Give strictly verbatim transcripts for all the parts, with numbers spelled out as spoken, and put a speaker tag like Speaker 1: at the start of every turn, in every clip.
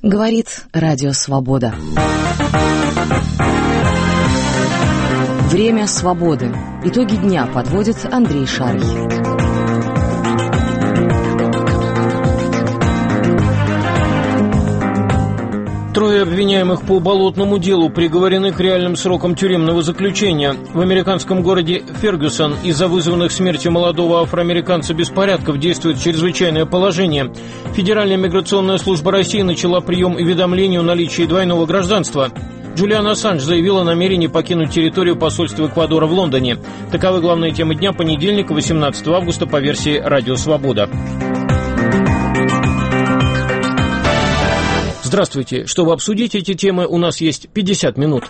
Speaker 1: Говорит Радио Свобода. Время свободы. Итоги дня подводит Андрей Шарий.
Speaker 2: Трое обвиняемых по болотному делу приговорены к реальным срокам тюремного заключения. В американском городе Фергюсон из-за вызванных смертью молодого афроамериканца беспорядков действует чрезвычайное положение. Федеральная миграционная служба России начала прием уведомлений о наличии двойного гражданства. Джулиан Ассанж заявил о намерении покинуть территорию посольства Эквадора в Лондоне. Таковы главные темы дня понедельника, восемнадцатого августа, по версии «Радио Свобода». Здравствуйте. Чтобы обсудить эти темы, у нас есть пятьдесят минут.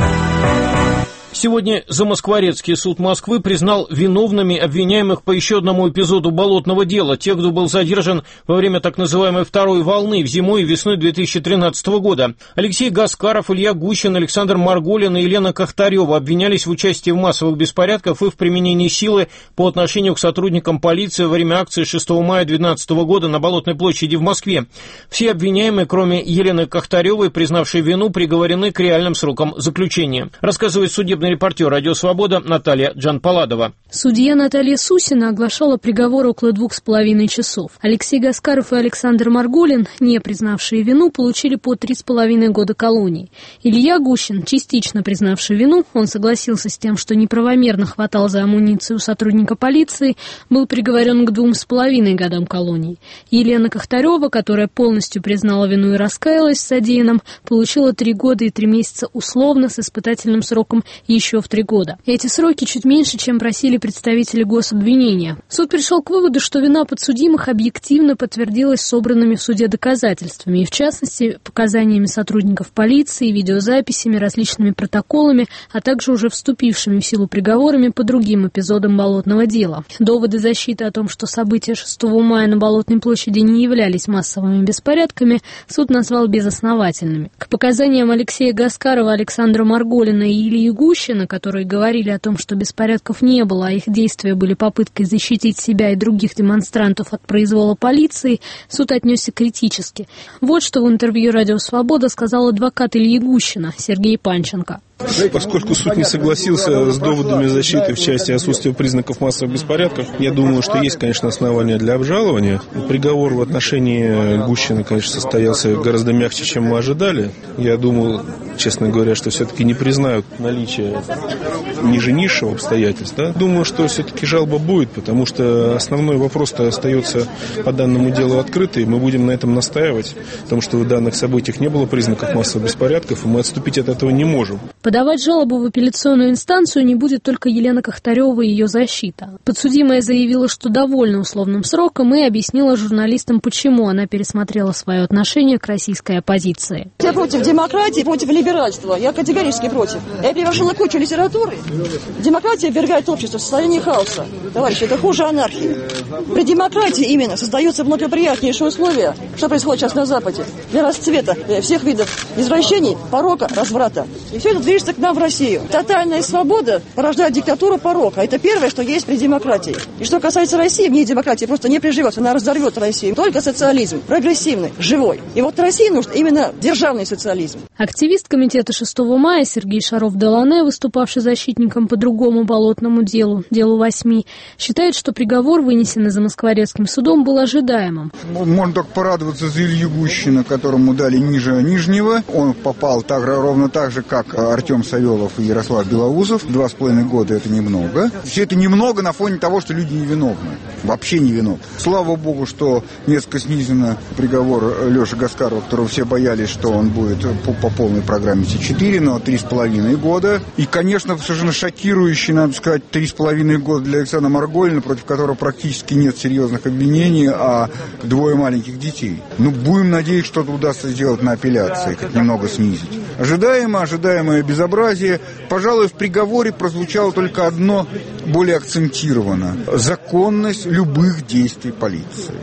Speaker 2: Сегодня Замоскворецкий суд Москвы признал виновными обвиняемых по еще одному эпизоду болотного дела, тех, кто был задержан во время так называемой второй волны в зимой и весной две тысячи тринадцатого года. Алексей Гаскаров, Илья Гущин, Александр Марголин и Елена Кахтарева обвинялись в участии в массовых беспорядках и в применении силы по отношению к сотрудникам полиции во время акции шестого мая две тысячи двенадцатого года на Болотной площади в Москве. Все обвиняемые, кроме Елены Кахтаревой, признавшей вину, приговорены к реальным срокам заключения. Рассказывает судебный репортер «Радио Свобода» Наталья Джанпаладова.
Speaker 3: Судья Наталья Сусина оглашала приговор около двух с половиной часов. Алексей Гаскаров и Александр Марголин, не признавшие вину, получили по три с половиной года колонии. Илья Гущин, частично признавший вину, он согласился с тем, что неправомерно хватал за амуницию сотрудника полиции, был приговорен к двум с половиной годам колонии. Елена Кахтарева, которая полностью признала вину и раскаялась в содеянном, получила три года и три месяца условно с испытательным сроком еще в три года. Эти сроки чуть меньше, чем просили представители гособвинения. Суд пришел к выводу, что вина подсудимых объективно подтвердилась собранными в суде доказательствами, и в частности показаниями сотрудников полиции, видеозаписями, различными протоколами, а также уже вступившими в силу приговорами по другим эпизодам болотного дела. Доводы защиты о том, что события шестого мая на Болотной площади не являлись массовыми беспорядками, суд назвал безосновательными. К показаниям Алексея Гаскарова, Александра Марголина и Ильи Гущина, которые говорили о том, что беспорядков не было, а их действия были попыткой защитить себя и других демонстрантов от произвола полиции, суд отнесся критически. Вот что в интервью «Радио Свобода» сказал адвокат Ильи Гущина Сергей Панченко.
Speaker 4: Поскольку суд не согласился с доводами защиты в части отсутствия признаков массовых беспорядков, я думаю, что есть, конечно, основания для обжалования. Приговор в отношении Гущина, конечно, состоялся гораздо мягче, чем мы ожидали. Я думал, честно говоря, что все-таки не признают наличие ниже низшего обстоятельств. Да? Думаю, что все-таки жалоба будет, потому что основной вопрос-то остается по данному делу открытый. Мы будем на этом настаивать, потому что в данных событиях не было признаков массовых беспорядков, и мы отступить от этого не можем.
Speaker 3: Подавать жалобу в апелляционную инстанцию не будет только Елена Кахтарева и ее защита. Подсудимая заявила, что довольна условным сроком, и объяснила журналистам, почему она пересмотрела свое отношение к российской оппозиции.
Speaker 5: Я против демократии, против либеральства. Я категорически против. Я перевожила кучу литературы. Демократия ввергает общество в состояние хаоса. Товарищи, это хуже анархии. При демократии именно создаются благоприятнейшие условия, что происходит сейчас на Западе, для расцвета всех видов извращений, порока, разврата. И все это движется к нам в Россию. Тотальная свобода порождает диктатуру порока. Это первое, что есть при демократии. И что касается России, в ней демократия просто не приживется, она разорвет Россию. Только социализм, прогрессивный, живой. И вот России нужен именно державный социализм.
Speaker 3: Активист комитета шестого мая Сергей Шаров-Делане, выступавший защитником по другому болотному делу, делу восьми, считает, что приговор, вынесенный Замоскворецким судом, был ожидаемым.
Speaker 6: Можно только порадоваться за Илью Гущина, которому дали ниже нижнего. Он попал так, ровно так же, как Артем Савелов и Ярослав Белоусов. Два с половиной года — это немного. Все это немного на фоне того, что люди невиновны. Вообще невиновны. Слава богу, что несколько снизено приговор Леши Гаскарова, которого все боялись, что он будет по, по полной программе С четыре, но три с половиной года. И, конечно, совершенно шокирующий, надо сказать, три с половиной года для Александра Марголина, против которого практически нет серьезных обвинений, а двое маленьких детей. Ну, будем надеяться, что-то удастся сделать на апелляции, хоть немного снизить. Ожидаемо, ожидаемое безобразие. Пожалуй, в приговоре прозвучало только одно более акцентировано. Законность любых действий полиции.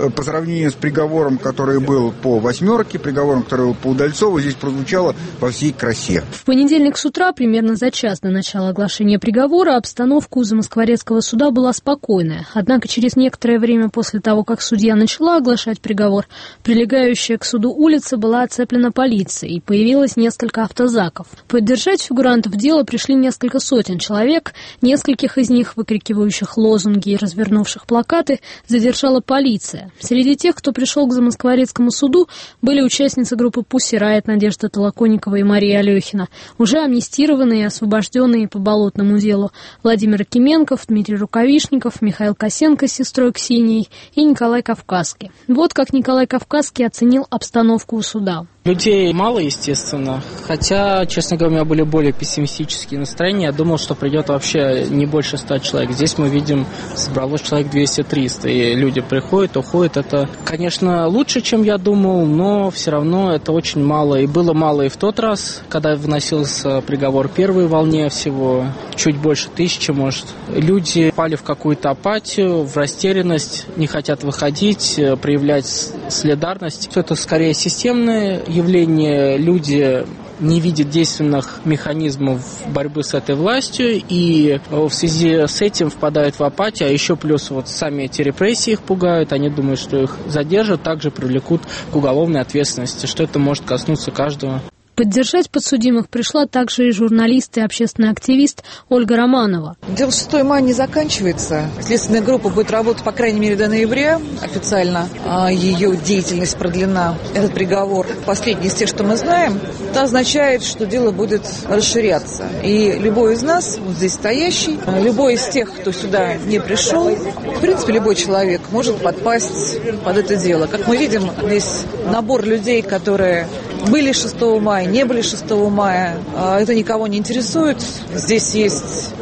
Speaker 6: по сравнению с приговором, который был по «восьмерке», приговором, который был по Удальцову, здесь прозвучало во всей красе.
Speaker 3: В понедельник с утра, примерно за час до начала оглашения приговора, обстановка у Замоскворецкого суда была спокойная. Однако через некоторое время после того, как судья начала оглашать приговор, прилегающая к суду улица была оцеплена полицией, и появилось несколько автозаков. Поддержать фигурантов дела пришли несколько сотен человек, нескольких из них, выкрикивающих лозунги и развернувших плакаты, задержала полиция. Среди тех, кто пришел к Замоскворецкому суду, были участницы группы «Пусси Райот» Надежда Толоконникова и Мария Алехина, уже амнистированные и освобожденные по болотному делу Владимир Кименков, Дмитрий Рукавишников, Михаил Косенко с сестрой Ксенией и Николай Кавказский. Вот как Николай Кавказский оценил обстановку у суда.
Speaker 7: Людей мало, естественно, хотя, честно говоря, у меня были более пессимистические настроения. Я думал, что придет вообще не больше ста человек. Здесь мы видим, собралось человек двести-триста, и люди приходят, уходят. Это, конечно, лучше, чем я думал, но все равно это очень мало. И было мало и в тот раз, когда выносился приговор первой волне, всего чуть больше тысячи, может. Люди пали в какую-то апатию, в растерянность, не хотят выходить, проявлять солидарность. Это скорее системное явление. Люди не видят действенных механизмов борьбы с этой властью и в связи с этим впадают в апатию, а еще плюс вот сами эти репрессии их пугают, они думают, что их задержат, также привлекут к уголовной ответственности, что это может коснуться каждого.
Speaker 3: Поддержать подсудимых пришла также и журналист и общественный активист Ольга Романова.
Speaker 8: Дело шестого мая не заканчивается. Следственная группа будет работать, по крайней мере, до ноября официально. Ее деятельность продлена. Этот приговор, последний из тех, что мы знаем, это означает, что дело будет расширяться. И любой из нас, вот здесь стоящий, любой из тех, кто сюда не пришел, в принципе, любой человек может подпасть под это дело. Как мы видим, здесь набор людей, которые были шестого мая, не были шестого мая. Это никого не интересует. Здесь есть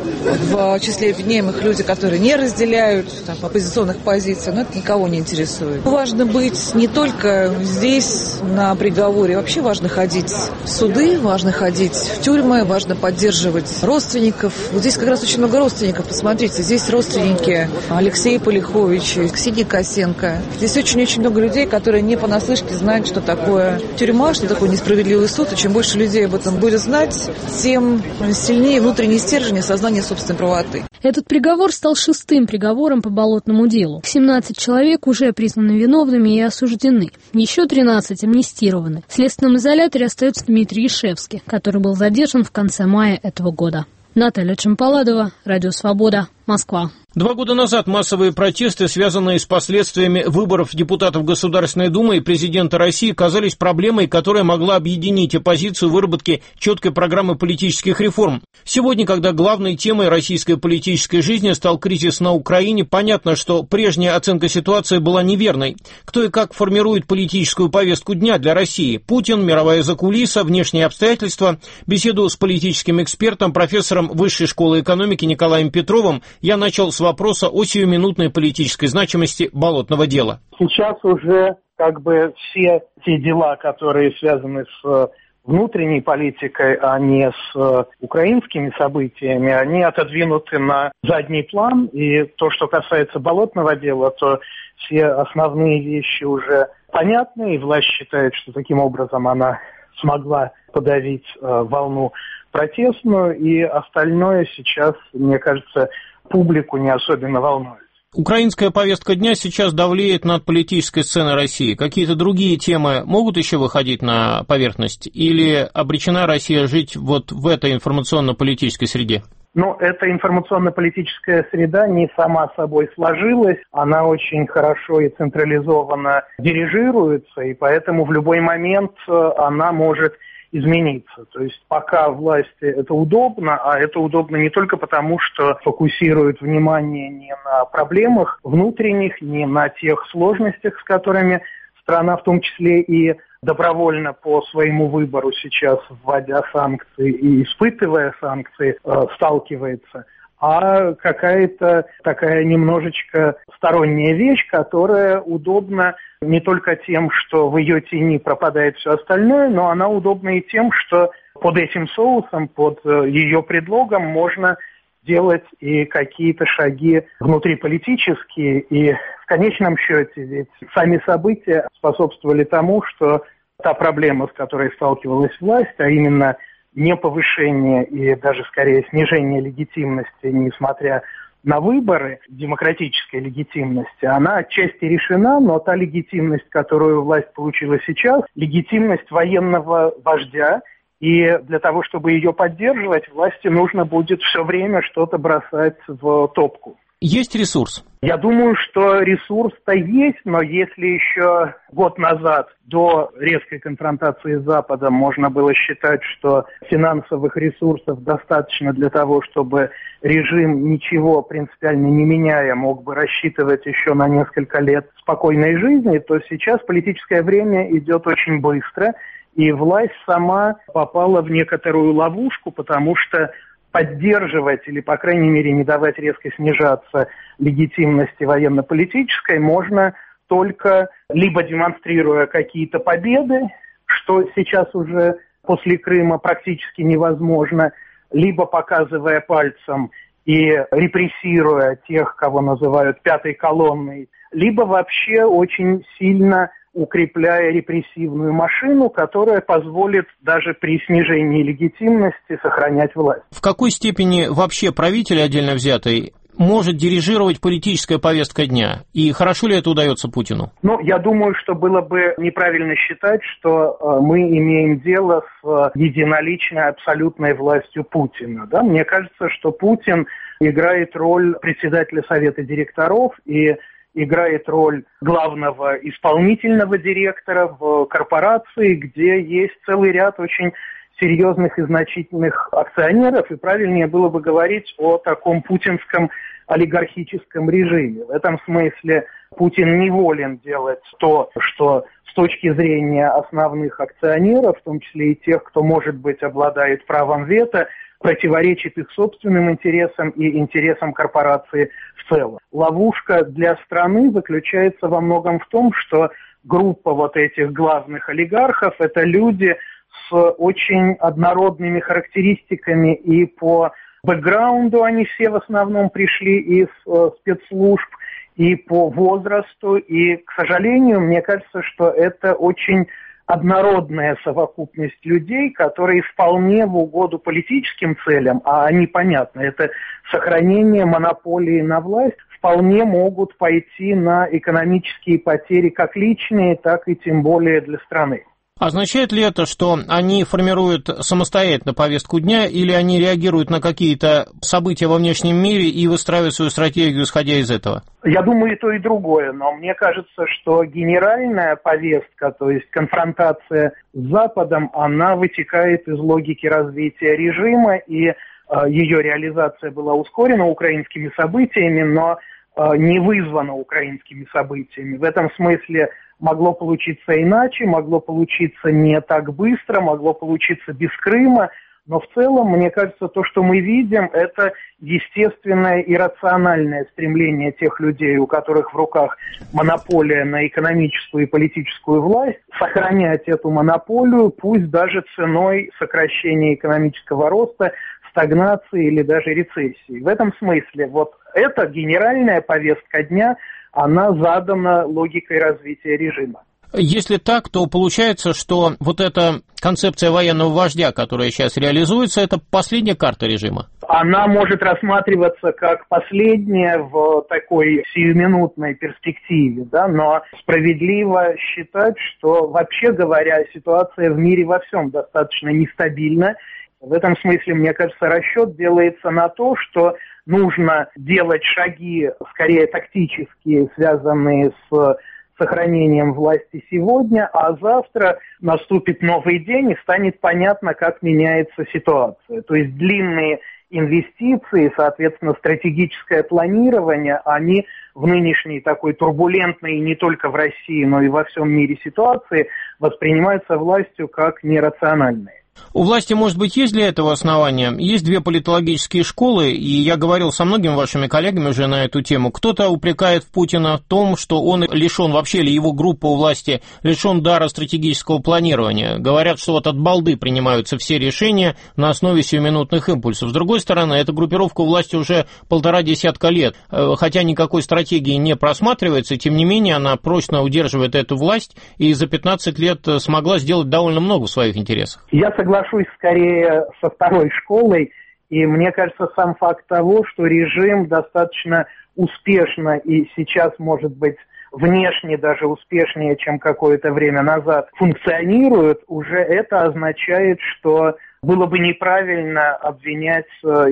Speaker 8: в числе обвиняемых люди, которые не разделяют там, оппозиционных позиций, но это никого не интересует. Важно быть не только здесь, на приговоре. Вообще важно ходить в суды, важно ходить в тюрьмы, важно поддерживать родственников. Вот здесь как раз очень много родственников. Посмотрите, здесь родственники Алексея Полиховича, Ксении Косенко. Здесь очень-очень много людей, которые не понаслышке знают, что такое тюрьма, что такое несправедливый суд. И чем больше людей об этом будет знать, тем сильнее внутренний стержень и сознание собственной правоты.
Speaker 3: Этот приговор стал шестым приговором по болотному делу. семнадцать человек уже признаны виновными и осуждены. Еще тринадцать амнистированы. В следственном изоляторе остается Дмитрий Ишевский, который был задержан в конце мая этого года. Наталья Чемпаладова, Радио Свобода, Москва.
Speaker 2: Два года назад массовые протесты, связанные с последствиями выборов депутатов Государственной Думы и президента России, казались проблемой, которая могла объединить оппозицию в выработке четкой программы политических реформ. Сегодня, когда главной темой российской политической жизни стал кризис на Украине, понятно, что прежняя оценка ситуации была неверной. Кто и как формирует политическую повестку дня для России? Путин, мировая закулиса, внешние обстоятельства. Беседу с политическим экспертом, профессором Высшей школы экономики Николаем Петровым я начал с вопроса о сиюминутной политической значимости болотного дела.
Speaker 9: Сейчас уже как бы все те дела, которые связаны с внутренней политикой, а не с украинскими событиями, они отодвинуты на задний план. И то, что касается болотного дела, то все основные вещи уже понятны, и власть считает, что таким образом она смогла подавить э, волну протестную, и остальное сейчас, мне кажется, публику не особенно волнует.
Speaker 2: Украинская повестка дня сейчас давлеет над политической сценой России. Какие-то другие темы могут еще выходить на поверхность? Или обречена Россия жить вот в этой информационно-политической среде?
Speaker 9: Ну, эта информационно-политическая среда не сама собой сложилась. Она очень хорошо и централизованно дирижируется, и поэтому в любой момент она может измениться. То есть пока власти это удобно, а это удобно не только потому, что фокусирует внимание не на проблемах внутренних, не на тех сложностях, с которыми страна, в том числе и добровольно по своему выбору сейчас, вводя санкции и испытывая санкции, сталкивается, а какая-то такая немножечко сторонняя вещь, которая удобна не только тем, что в ее тени пропадает все остальное, но она удобна и тем, что под этим соусом, под ее предлогом можно делать и какие-то шаги внутриполитические. И в конечном счете ведь сами события способствовали тому, что та проблема, с которой сталкивалась власть, а именно не повышение и даже скорее снижение легитимности, несмотря на выборы, демократической легитимности, она отчасти решена, но та легитимность, которую власть получила сейчас, легитимность военного вождя, и для того, чтобы ее поддерживать, власти нужно будет все время что-то бросать в топку.
Speaker 2: Есть ресурс?
Speaker 9: Я думаю, что ресурс-то есть, но если еще год назад, до резкой конфронтации с Западом, можно было считать, что финансовых ресурсов достаточно для того, чтобы режим, ничего принципиально не меняя, мог бы рассчитывать еще на несколько лет спокойной жизни, то сейчас политическое время идет очень быстро, и власть сама попала в некоторую ловушку, потому что поддерживать или, по крайней мере, не давать резко снижаться легитимности военно-политической можно только либо демонстрируя какие-то победы, что сейчас уже после Крыма практически невозможно, либо показывая пальцем и репрессируя тех, кого называют пятой колонной, либо вообще очень сильно укрепляя репрессивную машину, которая позволит даже при снижении легитимности сохранять власть.
Speaker 2: В какой степени вообще правитель отдельно взятый может дирижировать политическая повестка дня? И хорошо ли это удается Путину?
Speaker 9: Ну, я думаю, что было бы неправильно считать, что э, мы имеем дело с э, единоличной абсолютной властью Путина. Да? Мне кажется, что Путин играет роль председателя Совета директоров и играет роль главного исполнительного директора в корпорации, где есть целый ряд очень серьезных и значительных акционеров, и правильнее было бы говорить о таком путинском олигархическом режиме. В этом смысле Путин не волен делать то, что с точки зрения основных акционеров, в том числе и тех, кто, может быть, обладает правом вето, противоречит их собственным интересам и интересам корпорации в целом. Ловушка для страны заключается во многом в том, что группа вот этих главных олигархов – это люди с очень однородными характеристиками, и по бэкграунду они все в основном пришли из э, спецслужб, и по возрасту, и, к сожалению, мне кажется, что это очень однородная совокупность людей, которые вполне в угоду политическим целям, а они, понятно, это сохранение монополии на власть, вполне могут пойти на экономические потери как личные, так и тем более для страны.
Speaker 2: Означает ли это, что они формируют самостоятельно повестку дня, или они реагируют на какие-то события во внешнем мире и выстраивают свою стратегию, исходя из этого?
Speaker 9: Я думаю, и то, и другое, но мне кажется, что генеральная повестка, то есть конфронтация с Западом, она вытекает из логики развития режима, и э, ее реализация была ускорена украинскими событиями, но э, не вызвана украинскими событиями. В этом смысле могло получиться иначе, могло получиться не так быстро, могло получиться без Крыма, но в целом, мне кажется, то, что мы видим, это естественное и рациональное стремление тех людей, у которых в руках монополия на экономическую и политическую власть, сохранять эту монополию, пусть даже ценой сокращения экономического роста, стагнации или даже рецессии. В этом смысле вот эта генеральная повестка дня, она задана логикой развития режима.
Speaker 2: Если так, то получается, что вот эта концепция военного вождя, которая сейчас реализуется, это последняя карта режима?
Speaker 9: Она может рассматриваться как последняя в такой сиюминутной перспективе, да, но справедливо считать, что, вообще говоря, ситуация в мире во всем достаточно нестабильна. В этом смысле, мне кажется, расчет делается на то, что нужно делать шаги, скорее тактические, связанные с сохранением власти сегодня, а завтра наступит новый день и станет понятно, как меняется ситуация. То есть длинные инвестиции, соответственно, стратегическое планирование, они в нынешней такой турбулентной не только в России, но и во всем мире ситуации воспринимаются властью как нерациональные.
Speaker 2: У власти, может быть, есть для этого основания? Есть две политологические школы, и я говорил со многими вашими коллегами уже на эту тему. Кто-то упрекает Путина в том, что он лишен вообще, или его группа у власти лишен дара стратегического планирования. Говорят, что вот от балды принимаются все решения на основе сиюминутных импульсов. С другой стороны, эта группировка у власти уже полтора десятка лет. Хотя никакой стратегии не просматривается, тем не менее она прочно удерживает эту власть и за пятнадцать лет смогла сделать довольно много в своих интересах.
Speaker 9: Я соглашусь скорее со второй школой, и мне кажется, сам факт того, что режим достаточно успешно и сейчас, может быть, внешне даже успешнее, чем какое-то время назад функционирует, уже это означает, что было бы неправильно обвинять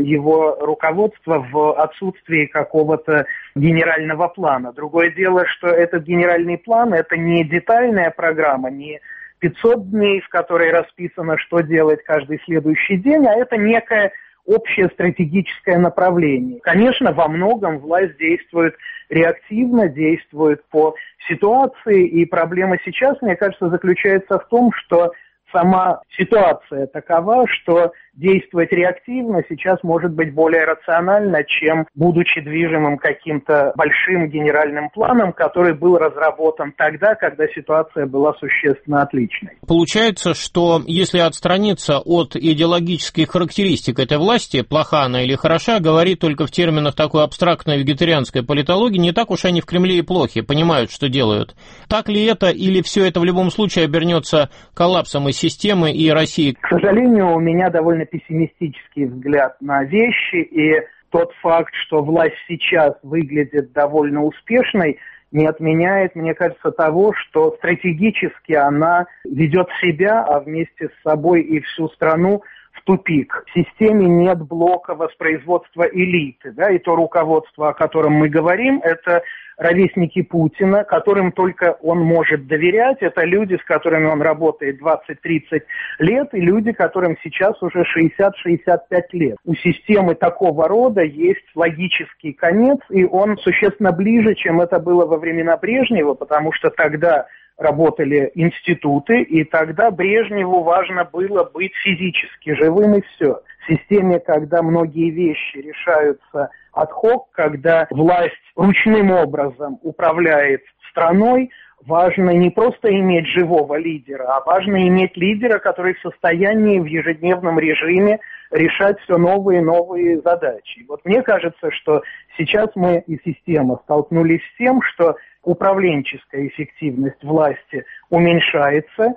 Speaker 9: его руководство в отсутствии какого-то генерального плана. Другое дело, что этот генеральный план – это не детальная программа, не пятьсот дней, в которой расписано, что делать каждый следующий день, а это некое общее стратегическое направление. Конечно, во многом власть действует реактивно, действует по ситуации, и проблема сейчас, мне кажется, заключается в том, что сама ситуация такова, что действовать реактивно сейчас может быть более рационально, чем будучи движимым каким-то большим генеральным планом, который был разработан тогда, когда ситуация была существенно отличной.
Speaker 2: Получается, что если отстраниться от идеологических характеристик этой власти, плоха она или хороша, говорит только в терминах такой абстрактной вегетарианской политологии, не так уж они в Кремле и плохи, понимают, что делают. Так ли это, или все это в любом случае обернется коллапсом и системы, и России?
Speaker 9: К сожалению, у меня довольно пессимистический взгляд на вещи, и тот факт, что власть сейчас выглядит довольно успешной, не отменяет, мне кажется, того, что стратегически она ведет себя, а вместе с собой и всю страну в тупик. В системе нет блока воспроизводства элиты, да, и то руководство, о котором мы говорим, это ровесники Путина, которым только он может доверять. Это люди, с которыми он работает двадцать-тридцать лет, и люди, которым сейчас уже шестьдесят-шестьдесят пять лет. У системы такого рода есть логический конец, и он существенно ближе, чем это было во времена Брежнева, потому что тогда работали институты, и тогда Брежневу важно было быть физически живым, и все. В системе, когда многие вещи решаются ад-хок, когда власть ручным образом управляет страной, важно не просто иметь живого лидера, а важно иметь лидера, который в состоянии в ежедневном режиме решать все новые и новые задачи. Вот мне кажется, что сейчас мы и система столкнулись с тем, что управленческая эффективность власти уменьшается,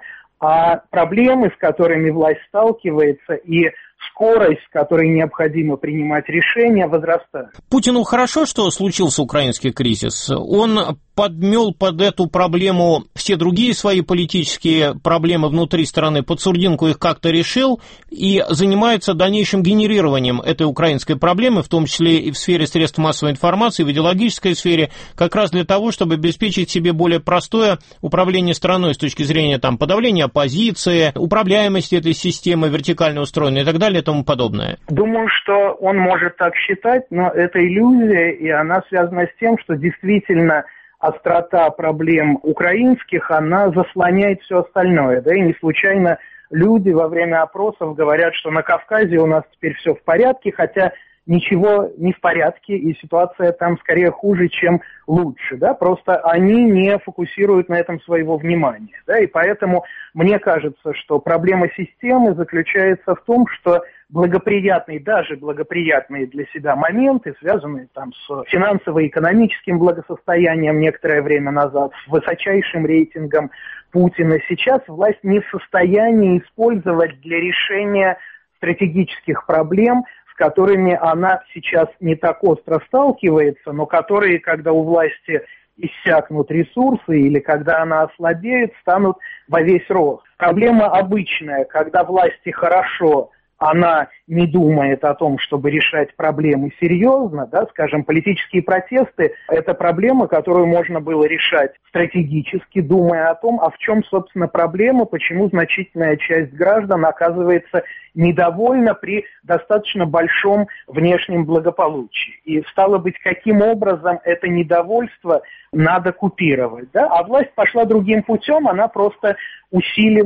Speaker 9: а проблемы, с которыми власть сталкивается, и скорость, с которой необходимо принимать решения, возрастает.
Speaker 2: Путину хорошо, что случился украинский кризис. Он подмел под эту проблему все другие свои политические проблемы внутри страны, под сурдинку их как-то решил и занимается дальнейшим генерированием этой украинской проблемы, в том числе и в сфере средств массовой информации, в идеологической сфере, как раз для того, чтобы обеспечить себе более простое управление страной с точки зрения там, подавления оппозиции, управляемости этой системы, вертикально устроенной и так далее и тому подобное.
Speaker 9: Думаю, что он может так считать, но это иллюзия, и она связана с тем, что действительно острота проблем украинских, она заслоняет все остальное, да, и не случайно люди во время опросов говорят, что на Кавказе у нас теперь все в порядке, хотя ничего не в порядке, и ситуация там скорее хуже, чем лучше, да, просто они не фокусируют на этом своего внимания, да, и поэтому мне кажется, что проблема системы заключается в том, что благоприятные, даже благоприятные для себя моменты, связанные там с финансово-экономическим благосостоянием некоторое время назад, с высочайшим рейтингом Путина, сейчас власть не в состоянии использовать для решения стратегических проблем, с которыми она сейчас не так остро сталкивается, но которые, когда у власти иссякнут ресурсы или когда она ослабеет, станут во весь рост. Проблема обычная, когда власти хорошо, она не думает о том, чтобы решать проблемы серьезно, да, скажем, политические протесты – это проблема, которую можно было решать стратегически, думая о том, а в чем, собственно, проблема, почему значительная часть граждан оказывается недовольна при достаточно большом внешнем благополучии. И, стало быть, каким образом это недовольство надо купировать, да? А власть пошла другим путем, она просто усилила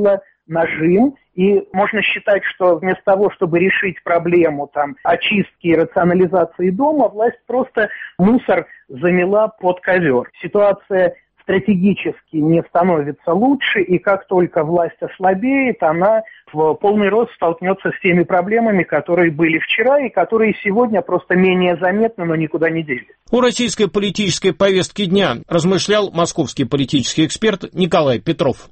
Speaker 9: нажим, и можно считать, что вместо того, чтобы решить проблему там, очистки и рационализации дома, власть просто мусор замела под ковер. Ситуация стратегически не становится лучше, и как только власть ослабеет, она в полный рост столкнется с теми проблемами, которые были вчера и которые сегодня просто менее заметны, но никуда не делись.
Speaker 2: О российской политической повестке дня размышлял московский политический эксперт Николай Петров.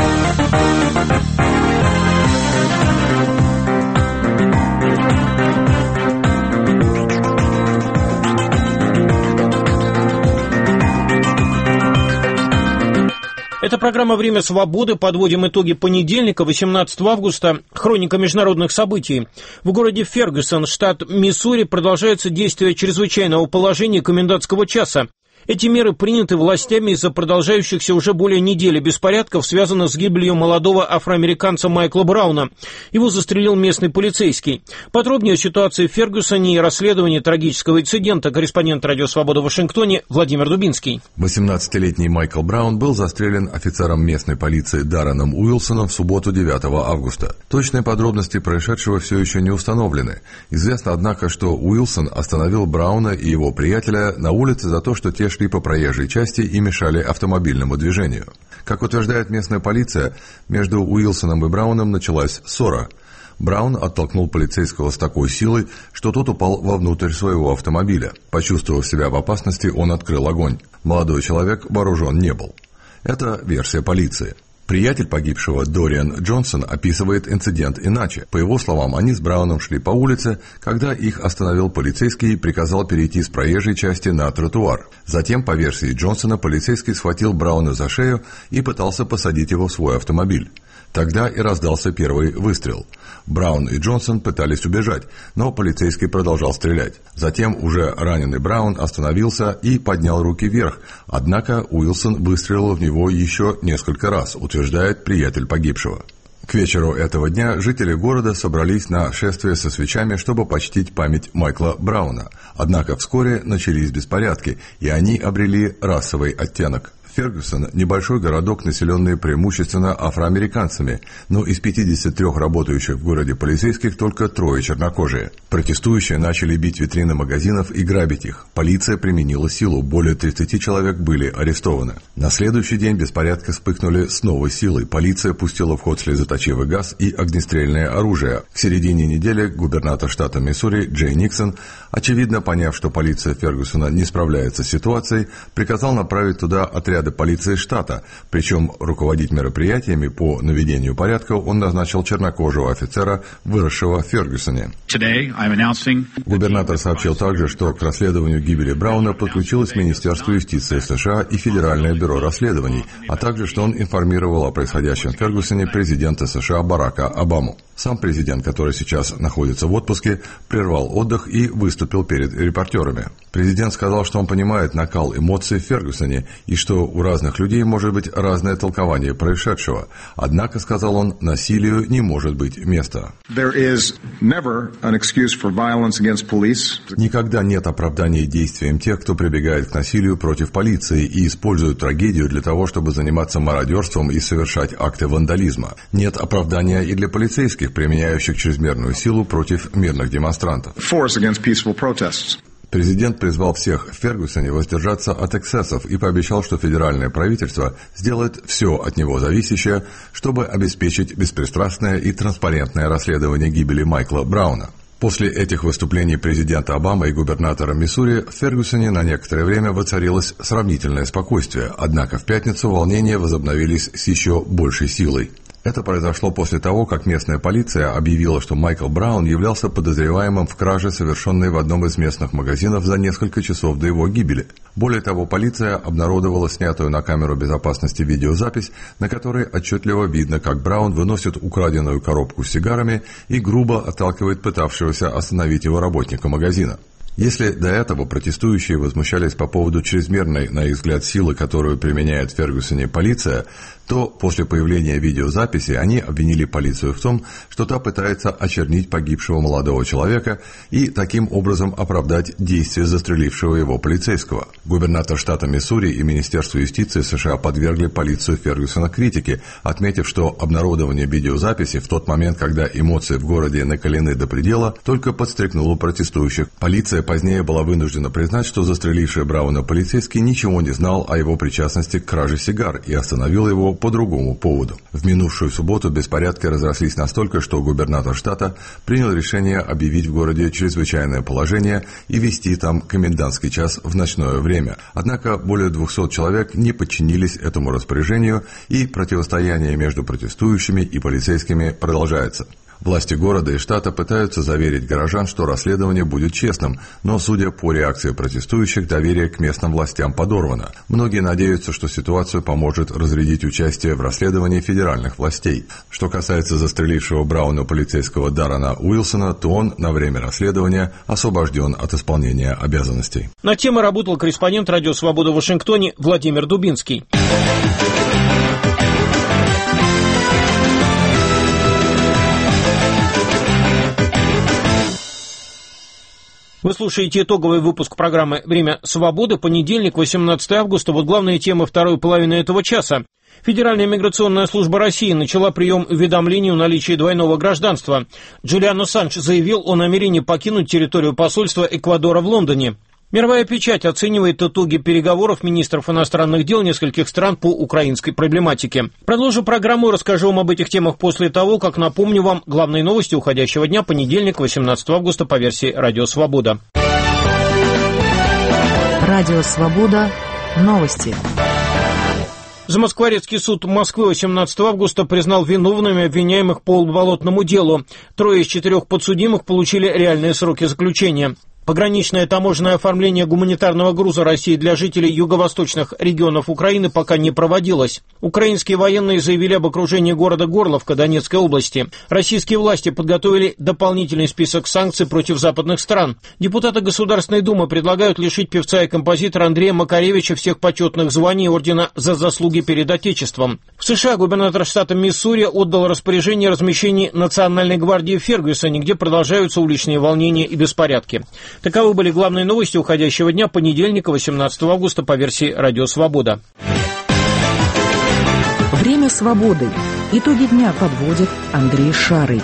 Speaker 2: Это программа «Время свободы». Подводим итоги понедельника, восемнадцатого августа. Хроника международных событий. В городе Фергюсон, штат Миссури, продолжается действие чрезвычайного положения комендантского часа. Эти меры приняты властями из-за продолжающихся уже более недели беспорядков, связанных с гибелью молодого афроамериканца Майкла Брауна. Его застрелил местный полицейский. Подробнее о ситуации в Фергюсоне и расследовании трагического инцидента корреспондент «Радио Свобода» в Вашингтоне Владимир Дубинский.
Speaker 10: восемнадцатилетний Майкл Браун был застрелен офицером местной полиции Дарреном Уилсоном в субботу девятого августа. Точные подробности происшедшего все еще не установлены. Известно, однако, что Уилсон остановил Брауна и его приятеля на улице за то, что те шли по проезжей части и мешали автомобильному движению. Как утверждает местная полиция, между Уилсоном и Брауном началась ссора. Браун оттолкнул полицейского с такой силой, что тот упал вовнутрь своего автомобиля. Почувствовав себя в опасности, он открыл огонь. Молодой человек вооружен не был. Это версия полиции. Приятель погибшего Дориан Джонсон описывает инцидент иначе. По его словам, они с Брауном шли по улице, когда их остановил полицейский и приказал перейти с проезжей части на тротуар. Затем, по версии Джонсона, полицейский схватил Брауна за шею и пытался посадить его в свой автомобиль. Тогда и раздался первый выстрел. Браун и Джонсон пытались убежать, но полицейский продолжал стрелять. Затем уже раненый Браун остановился и поднял руки вверх, однако Уилсон выстрелил в него еще несколько раз, утверждает приятель погибшего. К вечеру этого дня жители города собрались на шествие со свечами, чтобы почтить память Майкла Брауна. Однако вскоре начались беспорядки, и они обрели расовый оттенок. Фергюсон – небольшой городок, населенный преимущественно афроамериканцами, но из пятидесяти трёх работающих в городе полицейских только трое чернокожие. Протестующие начали бить витрины магазинов и грабить их. Полиция применила силу, более тридцати человек были арестованы. На следующий день беспорядки вспыхнули с новой силой. Полиция пустила в ход слезоточивый газ и огнестрельное оружие. К середине недели губернатор штата Миссури Джей Никсон, очевидно поняв, что полиция Фергюсона не справляется с ситуацией, приказал направить туда отряд полиции штата, причем руководить мероприятиями по наведению порядка он назначил чернокожего офицера, выросшего в Фергюсоне. Губернатор сообщил также, что к расследованию гибели Брауна подключилось Министерство юстиции США и Федеральное бюро расследований, а также, что он информировал о происходящем в Фергюсоне президента США Барака Обаму. Сам президент, который сейчас находится в отпуске, прервал отдых и выступил перед репортерами. Президент сказал, что он понимает накал эмоций в Фергюсоне и что у разных людей может быть разное толкование происшедшего. Однако, сказал он, насилию не может быть места. Никогда нет оправдания действиям тех, кто прибегает к насилию против полиции и использует трагедию для того, чтобы заниматься мародерством и совершать акты вандализма. Нет оправдания и для полицейских, применяющих чрезмерную силу против мирных демонстрантов. Президент призвал всех в Фергюсоне воздержаться от эксцессов и пообещал, что федеральное правительство сделает все от него зависящее, чтобы обеспечить беспристрастное и транспарентное расследование гибели Майкла Брауна. После этих выступлений президента Обамы и губернатора Миссури в Фергюсоне на некоторое время воцарилось сравнительное спокойствие, однако в пятницу волнения возобновились с еще большей силой. Это произошло после того, как местная полиция объявила, что Майкл Браун являлся подозреваемым в краже, совершенной в одном из местных магазинов за несколько часов до его гибели. Более того, полиция обнародовала снятую на камеру безопасности видеозапись, на которой отчетливо видно, как Браун выносит украденную коробку с сигарами и грубо отталкивает пытавшегося остановить его работника магазина. Если до этого протестующие возмущались по поводу чрезмерной, на их взгляд, силы, которую применяет в Фергюсоне полиция, то после появления видеозаписи они обвинили полицию в том, что та пытается очернить погибшего молодого человека и таким образом оправдать действия застрелившего его полицейского. Губернатор штата Миссури и Министерство юстиции США подвергли полицию Фергюсона критике, отметив, что обнародование видеозаписи в тот момент, когда эмоции в городе накалены до предела, только подстрекнуло протестующих. Полиция позднее была вынуждена признать, что застреливший Брауна полицейский ничего не знал о его причастности к краже сигар и остановил его по другому поводу. В минувшую субботу беспорядки разрослись настолько, что губернатор штата принял решение объявить в городе чрезвычайное положение и ввести там комендантский час в ночное время. Однако более двухсот человек не подчинились этому распоряжению, и противостояние между протестующими и полицейскими продолжается. Власти города и штата пытаются заверить горожан, что расследование будет честным, но, судя по реакции протестующих, доверие к местным властям подорвано. Многие надеются, что ситуацию поможет разрядить участие в расследовании федеральных властей. Что касается застрелившего Брауна полицейского Даррена Уилсона, то он на время расследования освобожден от исполнения обязанностей.
Speaker 2: На тему работал корреспондент «Радио Свобода» в Вашингтоне Владимир Дубинский. Вы слушаете итоговый выпуск программы «Время свободы», понедельник, восемнадцатого августа. Вот главные темы второй половины этого часа. Федеральная миграционная служба России начала прием уведомлений о наличии двойного гражданства. Джулиан Ассанж заявил о намерении покинуть территорию посольства Эквадора в Лондоне. Мировая печать оценивает итоги переговоров министров иностранных дел нескольких стран по украинской проблематике. Продолжу программу и расскажу вам об этих темах после того, как напомню вам главные новости уходящего дня, понедельник, восемнадцатого августа, по версии «Радио Свобода».
Speaker 1: Радио Свобода. Новости.
Speaker 2: Замоскворецкий суд Москвы восемнадцатого августа признал виновными обвиняемых по болотному делу. Трое из четырех подсудимых получили реальные сроки заключения. Пограничное таможенное оформление гуманитарного груза России для жителей юго-восточных регионов Украины пока не проводилось. Украинские военные заявили об окружении города Горловка Донецкой области. Российские власти подготовили дополнительный список санкций против западных стран. Депутаты Государственной Думы предлагают лишить певца и композитора Андрея Макаревича всех почетных званий ордена за заслуги перед Отечеством. В США губернатор штата Миссури отдал распоряжение о размещении Национальной гвардии в Фергюсоне, где продолжаются уличные волнения и беспорядки. Таковы были главные новости уходящего дня, понедельника, восемнадцатого августа, по версии «Радио Свобода».
Speaker 1: Время свободы. Итоги дня подводит Андрей Шарый.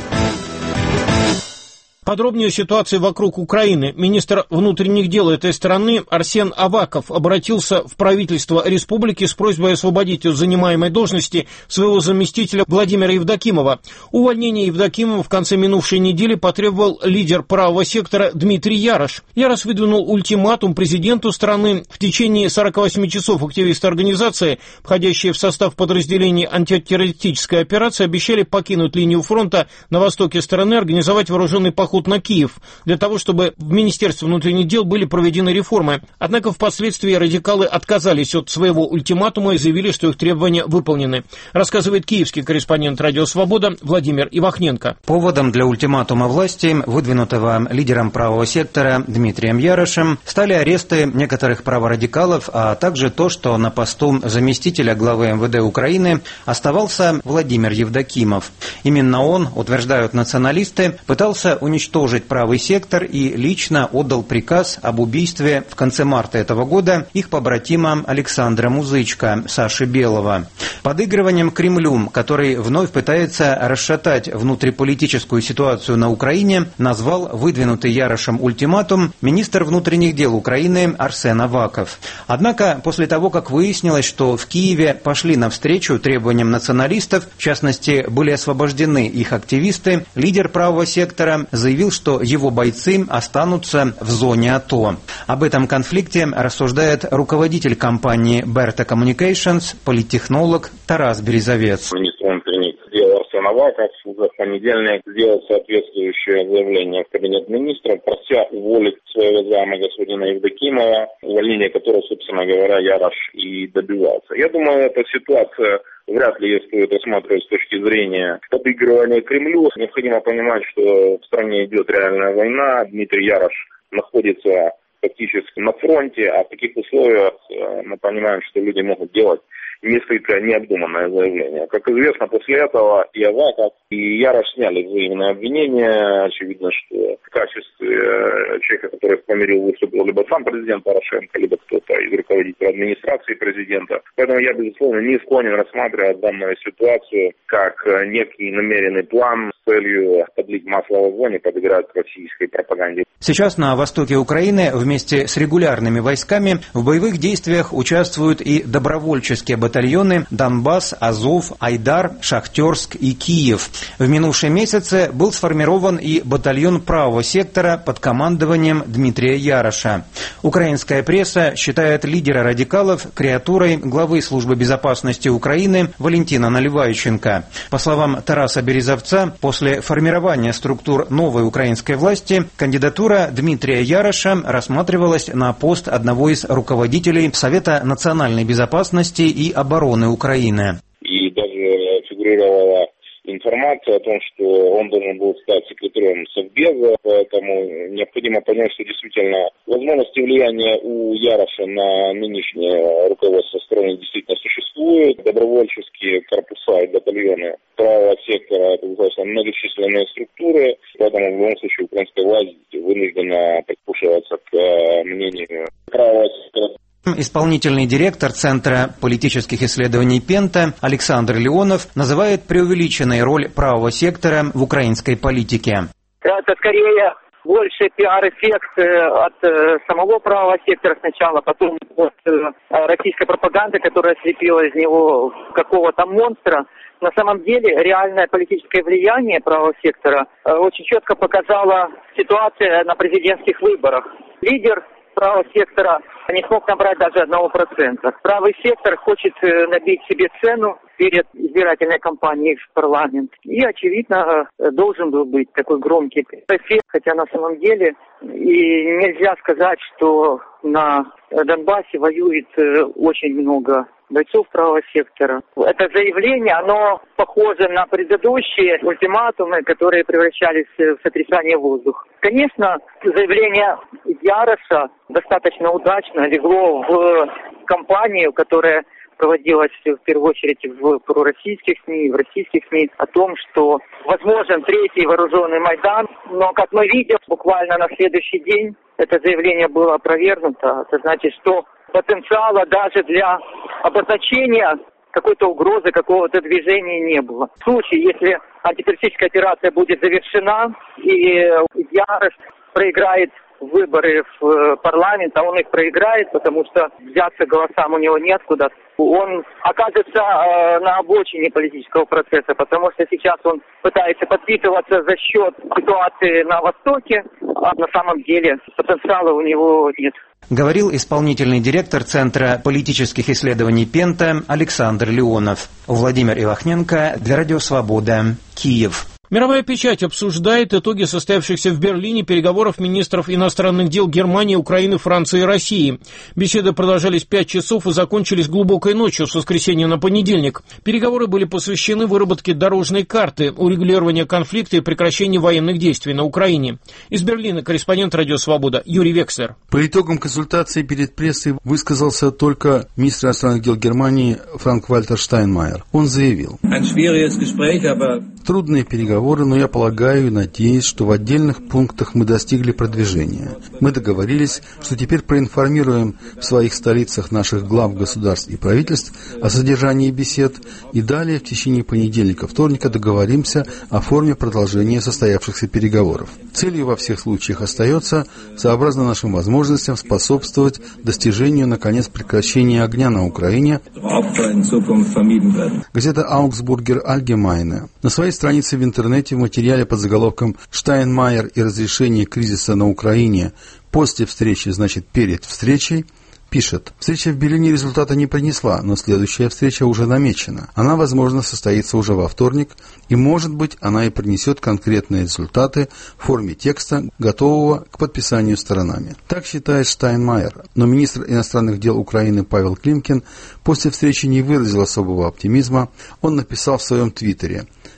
Speaker 2: Подробнее о ситуации вокруг Украины. Министр внутренних дел этой страны Арсен Аваков обратился в правительство республики с просьбой освободить от занимаемой должности своего заместителя Владимира Евдокимова. Увольнение Евдокимова в конце минувшей недели потребовал лидер правого сектора Дмитрий Ярош. Ярош выдвинул ультиматум президенту страны. В течение сорока восьми часов активисты организации, входящие в состав подразделений антитеррористической операции, обещали покинуть линию фронта на востоке страны, организовать вооруженный поход на Киев, для того, чтобы в Министерстве внутренних дел были проведены реформы. Однако впоследствии радикалы отказались от своего ультиматума и заявили, что их требования выполнены. Рассказывает киевский корреспондент «Радио Свобода» Владимир Ивахненко.
Speaker 11: Поводом для ультиматума власти, выдвинутого лидером правого сектора Дмитрием Ярошем, стали аресты некоторых праворадикалов, а также то, что на посту заместителя главы эм вэ дэ Украины оставался Владимир Евдокимов. Именно он, утверждают националисты, пытался уничтожить уничтожить правый сектор и лично отдал приказ об убийстве в конце марта этого года их побратима Александра Музычка, Саши Белого. Подыгрыванием Кремлю, который вновь пытается расшатать внутриполитическую ситуацию на Украине, назвал выдвинутый Ярошем ультиматум министр внутренних дел Украины Арсен Аваков. Однако, после того, как выяснилось, что в Киеве пошли навстречу требованиям националистов, в частности, были освобождены их активисты, лидер правого сектора заявил, что его бойцы останутся в зоне АТО. Об этом конфликте рассуждает руководитель компании Berta Communications, политтехнолог Тарас Березовец.
Speaker 12: Министр внутренних дел Арсен Аваков уже в понедельник сделал соответствующее заявление в кабинет министров, прося уволить своего зама господина Евдокимова, увольнение которого, собственно говоря, Ярош и добивался. Я думаю, эта ситуация вряд ли стоит рассматривать с точки зрения подыгрывания Кремлю. Необходимо понимать, что в стране идет реальная война. Дмитрий Ярош находится фактически на фронте, а в таких условиях мы понимаем, что люди могут делать несколько необдуманное заявление. Как известно, после этого и Аваков, и Ярош сняли взаимные обвинения. Очевидно, что в качестве человека, который в помирил, выступил либо сам президент Порошенко, либо кто-то из руководителей администрации президента. Поэтому я, безусловно, не склонен рассматривать данную ситуацию как некий намеренный план с целью подлить масло в огонь и подыграть российской пропаганде.
Speaker 11: Сейчас на востоке Украины вместе с регулярными войсками в боевых действиях участвуют и добровольческие батальоны Донбасс, Азов, Айдар, Шахтерск и Киев. В минувшем месяце был сформирован и батальон правого сектора под командованием Дмитрия Яроша. Украинская пресса считает лидера радикалов креатурой главы службы безопасности Украины Валентина Наливайченко. По словам Тараса Березовца, после формирования структур новой украинской власти кандидатура Дмитрия Яроша рассматривалась на пост одного из руководителей Совета национальной безопасности и обороны Украины.
Speaker 12: И даже фигурировала информация о том, что он должен был стать секретарем Совбеза, поэтому необходимо понять, что действительно возможности влияния у Яроша на нынешнее руководство страны действительно существуют. Добровольческие корпуса и батальоны правого сектора – это достаточно многочисленные структуры, поэтому в любом случае украинская власть вынуждена прислушиваться к мнению правого сектора.
Speaker 11: Исполнительный директор Центра политических исследований Пента Александр Леонов называет преувеличенной роль правого сектора в украинской политике.
Speaker 13: Это скорее больше пиар-эффект от самого правого сектора сначала, потом от российской пропаганды, которая слепила из него какого-то монстра. На самом деле реальное политическое влияние правого сектора очень четко показала ситуация на президентских выборах. Лидер правого сектора не смог набрать даже одного процента. Правый сектор хочет набить себе цену перед избирательной кампанией в парламент. И, очевидно, должен был быть такой громкий эффект, хотя на самом деле и нельзя сказать, что на Донбассе воюет очень много бойцов правого сектора. Это заявление, оно похоже на предыдущие ультиматумы, которые превращались в сотрясание воздуха. Конечно, заявление Яроша достаточно удачно легло в кампанию, которая проводилась в первую очередь в пророссийских СМИ, в российских СМИ, о том, что возможен третий вооруженный Майдан. Но, как мы видим, буквально на следующий день это заявление было опровергнуто. Это значит, что потенциала даже для обозначения какой-то угрозы, какого-то движения не было. В случае, если антитеррористическая операция будет завершена и Ярош проиграет выборы в парламент, а он их проиграет, потому что взяться голосам у него неоткуда, он окажется э, на обочине политического процесса, потому что сейчас он пытается подпитываться за счет ситуации на Востоке, а на самом деле потенциала у него нет.
Speaker 11: Говорил исполнительный директор Центра политических исследований Пента Александр Леонов. Владимир Ивахненко для Радио Свобода, Киев.
Speaker 2: Мировая печать обсуждает итоги состоявшихся в Берлине переговоров министров иностранных дел Германии, Украины, Франции и России. Беседы продолжались пять часов и закончились глубокой ночью с воскресенья на понедельник. Переговоры были посвящены выработке дорожной карты, урегулированию конфликта и прекращению военных действий на Украине. Из Берлина корреспондент Радио Свобода Юрий Векслер.
Speaker 14: По итогам консультации перед прессой высказался только министр иностранных дел Германии Франк-Вальтер Штайнмайер. Он заявил: «Трудные переговоры, но я полагаю и надеюсь, что в отдельных пунктах мы достигли продвижения. Мы договорились, что теперь проинформируем в своих столицах наших глав государств и правительств о содержании бесед, и далее в течение понедельника, вторника договоримся о форме продолжения состоявшихся переговоров. Целью во всех случаях остается, сообразно нашим возможностям, способствовать достижению, наконец, прекращения огня на Украине». Газета «Аугсбургер Альгемайне» на своей странице в интернете в материале под заголовком «Штайнмайер и разрешение кризиса на Украине. После встречи, значит, перед встречей» пишет: «Встреча в Берлине результата не принесла, но следующая встреча уже намечена. Она, возможно, состоится уже во вторник, и, может быть, она и принесет конкретные результаты в форме текста, готового к подписанию сторонами». Так считает Штайнмайер, но министр иностранных дел Украины Павел Климкин после встречи не выразил особого оптимизма. Он написал в своем твиттере: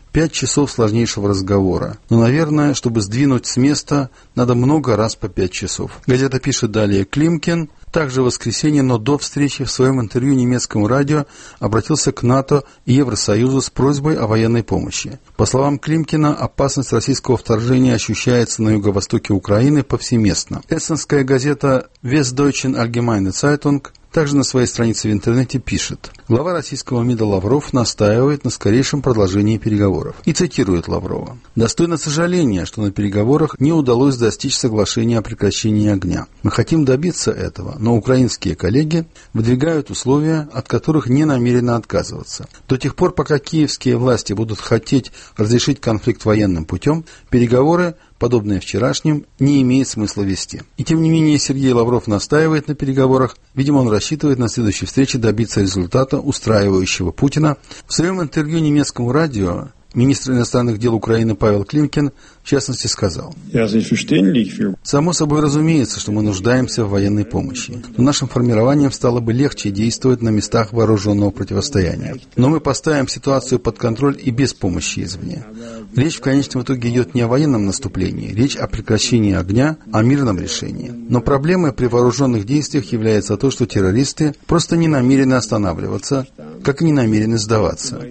Speaker 14: Пять часов сложнейшего разговора. Но, наверное, чтобы сдвинуть с места, надо много раз по пять часов. Газета пишет далее: Климкин также в воскресенье, но до встречи в своем интервью немецкому радио обратился к НАТО и Евросоюзу с просьбой о военной помощи. По словам Климкина, опасность российского вторжения ощущается на юго-востоке Украины повсеместно. Эссенская газета Westdeutschen Allgemeine Zeitung также на своей странице в интернете пишет: глава российского МИДа Лавров настаивает на скорейшем продолжении переговоров. И цитирует Лаврова: «Достойно сожаления, что на переговорах не удалось достичь соглашения о прекращении огня. Мы хотим добиться этого, но украинские коллеги выдвигают условия, от которых не намерены отказываться. До тех пор, пока киевские власти будут хотеть разрешить конфликт военным путем, переговоры, подобное вчерашним, не имеет смысла вести». И тем не менее Сергей Лавров настаивает на переговорах. Видимо, он рассчитывает на следующей встрече добиться результата, устраивающего Путина. В своем интервью немецкому радио министр иностранных дел Украины Павел Климкин, в частности, сказал: «Само собой разумеется, что мы нуждаемся в военной помощи, но нашим формированием стало бы легче действовать на местах вооруженного противостояния. Но мы поставим ситуацию под контроль и без помощи извне. Речь в конечном итоге идет не о военном наступлении, речь о прекращении огня, о мирном решении. Но проблемой при вооруженных действиях является то, что террористы просто не намерены останавливаться, как и не намерены сдаваться».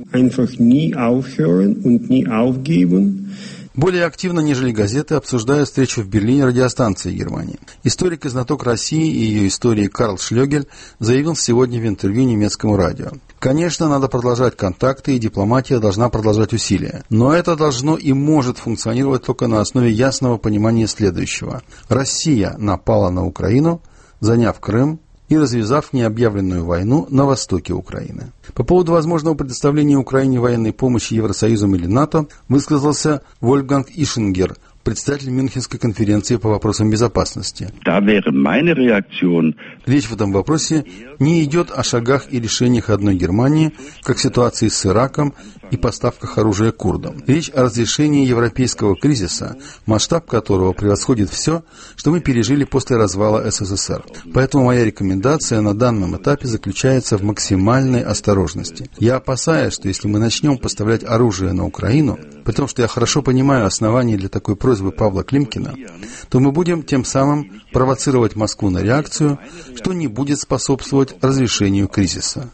Speaker 14: Более активно, нежели газеты, обсуждают встречу в Берлине радиостанции Германии. Историк и знаток России и ее истории Карл Шлёгель заявил сегодня в интервью немецкому радио: «Конечно, надо продолжать контакты, и дипломатия должна продолжать усилия. Но это должно и может функционировать только на основе ясного понимания следующего. Россия напала на Украину, заняв Крым и развязав необъявленную войну на востоке Украины». По поводу возможного предоставления Украине военной помощи Евросоюзом или НАТО высказался Вольфганг Ишингер, председатель Мюнхенской конференции по вопросам безопасности. Речь в этом вопросе не идет о шагах и решениях одной Германии, как в ситуации с Ираком и поставках оружия курдам. Речь о разрешении европейского кризиса, масштаб которого превосходит все, что мы пережили после развала СССР. Поэтому моя рекомендация на данном этапе заключается в максимальной осторожности. Я опасаюсь, что если мы начнем поставлять оружие на Украину, при том, что я хорошо понимаю основания для такой просьбы Павла Климкина, то мы будем тем самым провоцировать Москву на реакцию, что не будет способствовать разрешению кризиса.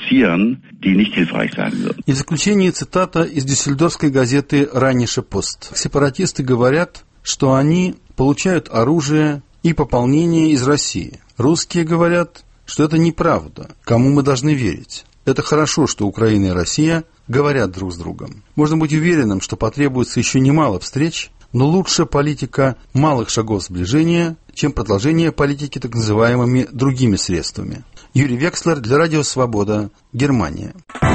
Speaker 14: И в заключение цитата из дюссельдорфской газеты «Райнише Пост». Сепаратисты говорят, что они получают оружие и пополнение из России. Русские говорят, что это неправда. Кому мы должны верить? Это хорошо, что Украина и Россия говорят друг с другом. Можно быть уверенным, что потребуется еще немало встреч, но лучше политика малых шагов сближения, чем продолжение политики так называемыми другими средствами. Юрий Векслер для Радио Свобода, Германия.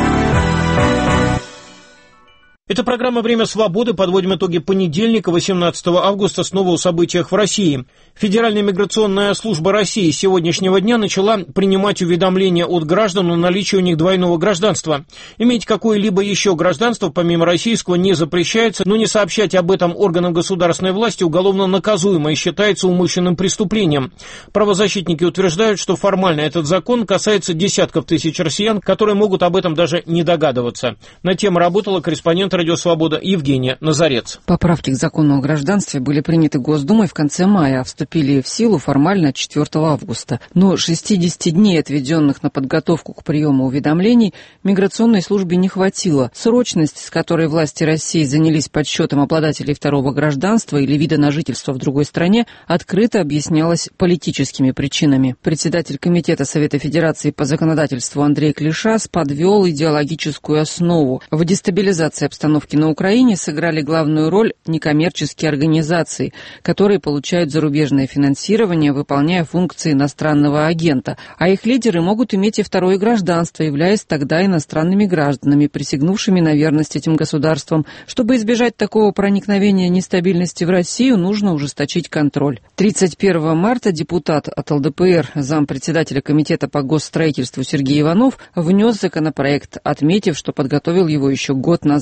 Speaker 2: Это программа «Время свободы». Подводим итоги понедельника, восемнадцатого августа, снова о событиях в России. Федеральная миграционная служба России с сегодняшнего дня начала принимать уведомления от граждан о наличии у них двойного гражданства. Иметь какое-либо еще гражданство, помимо российского, не запрещается, но не сообщать об этом органам государственной власти уголовно наказуемо и считается умышленным преступлением. Правозащитники утверждают, что формально этот закон касается десятков тысяч россиян, которые могут об этом даже не догадываться. На тему работала корреспондент Радио Свобода Евгения Назарец.
Speaker 1: Поправки к закону о гражданстве были приняты Госдумой в конце мая, а вступили в силу формально четвёртого августа. Но шестьдесят дней, отведенных на подготовку к приему уведомлений, миграционной службе не хватило. Срочность, с которой власти России занялись подсчетом обладателей второго гражданства или вида на жительство в другой стране, открыто объяснялась политическими причинами. Председатель Комитета Совета Федерации по законодательству Андрей Клишас подвел идеологическую основу. В дестабилизации обстановки на Украине сыграли главную роль некоммерческие организации, которые получают зарубежное финансирование, выполняя функции иностранного агента, а их лидеры могут иметь и второе гражданство, являясь тогда иностранными гражданами, присягнувшими на верность этим государствам. Чтобы избежать такого проникновения нестабильности в Россию, нужно ужесточить контроль. тридцать первого марта депутат от ЛДПР, зампредседателя Комитета по госстроительству Сергей Иванов, внес законопроект, отметив, что подготовил его еще год назад.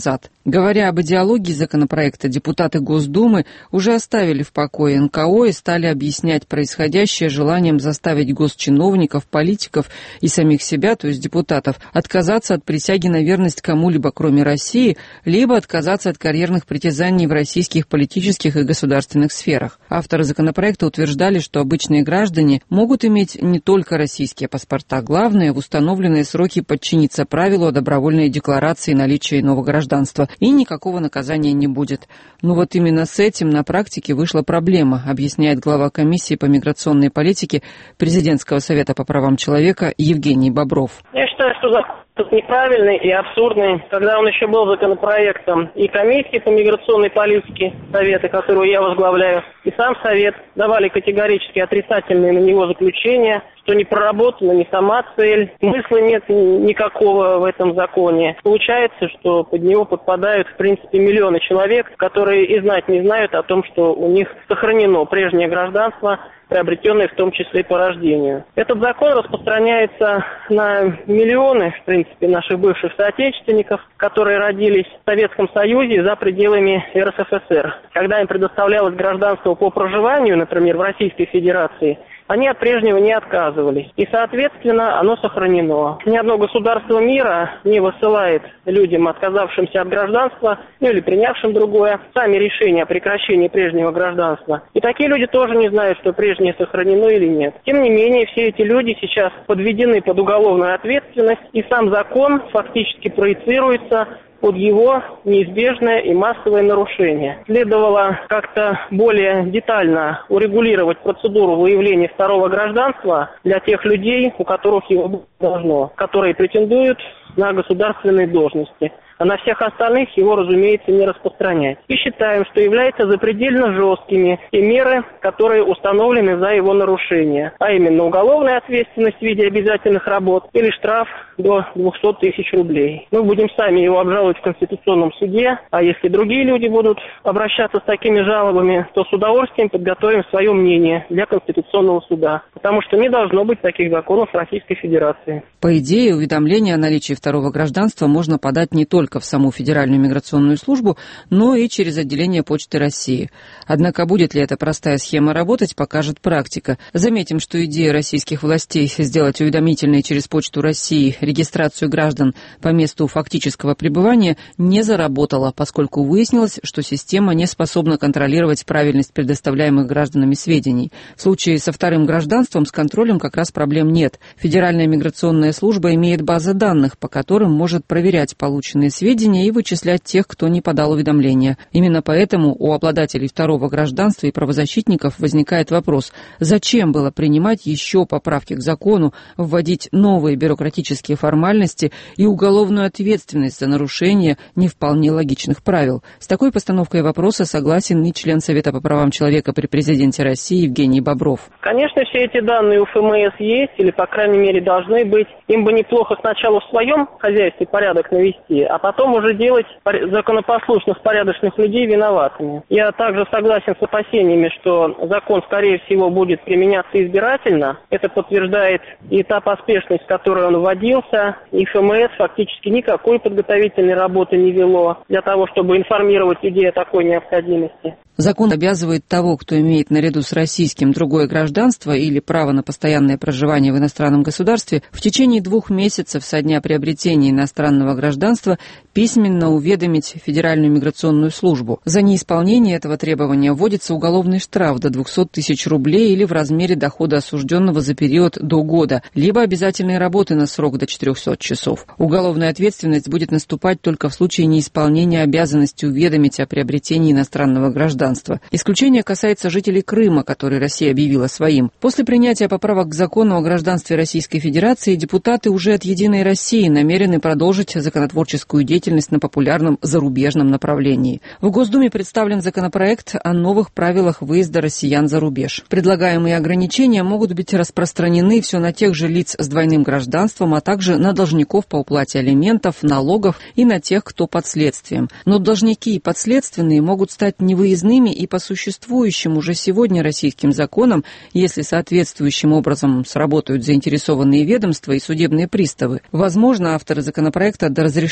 Speaker 1: Говоря об идеологии законопроекта, депутаты Госдумы уже оставили в покое эн ка о и стали объяснять происходящее желанием заставить госчиновников, политиков и самих себя, то есть депутатов, отказаться от присяги на верность кому-либо, кроме России, либо отказаться от карьерных притязаний в российских политических и государственных сферах. Авторы законопроекта утверждали, что обычные граждане могут иметь не только российские паспорта, главное в установленные сроки подчиниться правилу о добровольной декларации наличия иного гражданства, и никакого наказания не будет. Но вот именно с этим на практике вышла проблема, объясняет глава комиссии по миграционной политике Президентского совета по правам человека Евгений Бобров.
Speaker 15: Я считаю, что закон тут неправильный и абсурдный. Когда он еще был законопроектом, и комиссии по миграционной политике Совета, которую я возглавляю, и сам Совет давали категорически отрицательные на него заключения, что не проработана ни сама цель, смысла нет никакого в этом законе. Получается, что под него подпадают, в принципе, миллионы человек, которые и знать не знают о том, что у них сохранено прежнее гражданство, приобретенные в том числе по рождению. Этот закон распространяется на миллионы, в принципе, наших бывших соотечественников, которые родились в Советском Союзе за пределами эр эс эф эс эр. Когда им предоставлялось гражданство по проживанию, например, в Российской Федерации, они от прежнего не отказывались. И, соответственно, оно сохранено. Ни одно государство мира не высылает людям, отказавшимся от гражданства, ну или принявшим другое, сами решения о прекращении прежнего гражданства. И такие люди тоже не знают, что прежнее сохранено или нет. Тем не менее, все эти люди сейчас подведены под уголовную ответственность, и сам закон фактически проецируется под его неизбежное и массовое нарушение. Следовало как-то более детально урегулировать процедуру выявления второго гражданства для тех людей, у которых его быть должно, которые претендуют на государственные должности. А на всех остальных его, разумеется, не распространять. И считаем, что являются запредельно жесткими те меры, которые установлены за его нарушение, а именно уголовная ответственность в виде обязательных работ или штраф до двухсот тысяч рублей. Мы будем сами его обжаловать в Конституционном суде, а если другие люди будут обращаться с такими жалобами, то с удовольствием подготовим свое мнение для Конституционного суда, потому что не должно быть таких законов в Российской Федерации.
Speaker 1: По идее, уведомление о наличии второго гражданства можно подать не только в саму Федеральную миграционную службу, но и через отделение Почты России. Однако будет ли эта простая схема работать, покажет практика. Заметим, что идея российских властей сделать уведомительной через Почту России регистрацию граждан по месту фактического пребывания не заработала, поскольку выяснилось, что система не способна контролировать правильность предоставляемых гражданами сведений. В случае со вторым гражданством с контролем как раз проблем нет. Федеральная миграционная служба имеет базы данных, по которым может проверять полученные сведения и вычислять тех, кто не подал уведомления. Именно поэтому у обладателей второго гражданства и правозащитников возникает вопрос, зачем было принимать еще поправки к закону, вводить новые бюрократические формальности и уголовную ответственность за нарушение не вполне логичных правил. С такой постановкой вопроса согласен и член Совета по правам человека при президенте России Евгений Бобров.
Speaker 15: Конечно, все эти данные у эф эм эс есть, или, по крайней мере, должны быть. Им бы неплохо сначала в своем хозяйстве порядок навести, а потом уже делать законопослушных, порядочных людей виноватыми. Я также согласен с опасениями, что закон, скорее всего, будет применяться избирательно. Это подтверждает и та поспешность, с которой он вводился. И эф эм эс фактически никакой подготовительной работы не вело для того, чтобы информировать людей о такой необходимости.
Speaker 1: Закон обязывает того, кто имеет наряду с российским другое гражданство или право на постоянное проживание в иностранном государстве, в течение двух месяцев со дня приобретения иностранного гражданства письменно уведомить Федеральную миграционную службу. За неисполнение этого требования вводится уголовный штраф до двухсот тысяч рублей или в размере дохода осужденного за период до года, либо обязательные работы на срок до четырехсот часов. Уголовная ответственность будет наступать только в случае неисполнения обязанности уведомить о приобретении иностранного гражданства. Исключение касается жителей Крыма, который Россия объявила своим. После принятия поправок к закону о гражданстве Российской Федерации депутаты уже от «Единой России» намерены продолжить законотворческую деятельность на популярном зарубежном направлении. В Госдуме представлен законопроект о новых правилах выезда россиян за рубеж. Предлагаемые ограничения могут быть распространены все на тех же лиц с двойным гражданством, а также на должников по уплате алиментов, налогов и на тех, кто под следствием. Но должники и подследственные могут стать невыездными и по существующим уже сегодня российским законам, если соответствующим образом сработают заинтересованные ведомства и судебные приставы. Возможно, авторы законопроекта до разрешения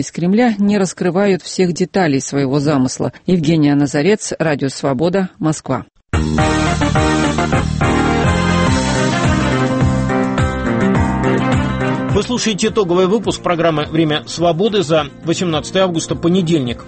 Speaker 1: из Кремля не раскрывают всех деталей своего замысла. Евгения Назарец, Радио Свобода, Москва.
Speaker 2: Вы слушаете итоговый выпуск программы «Время свободы» за восемнадцатое августа, понедельник.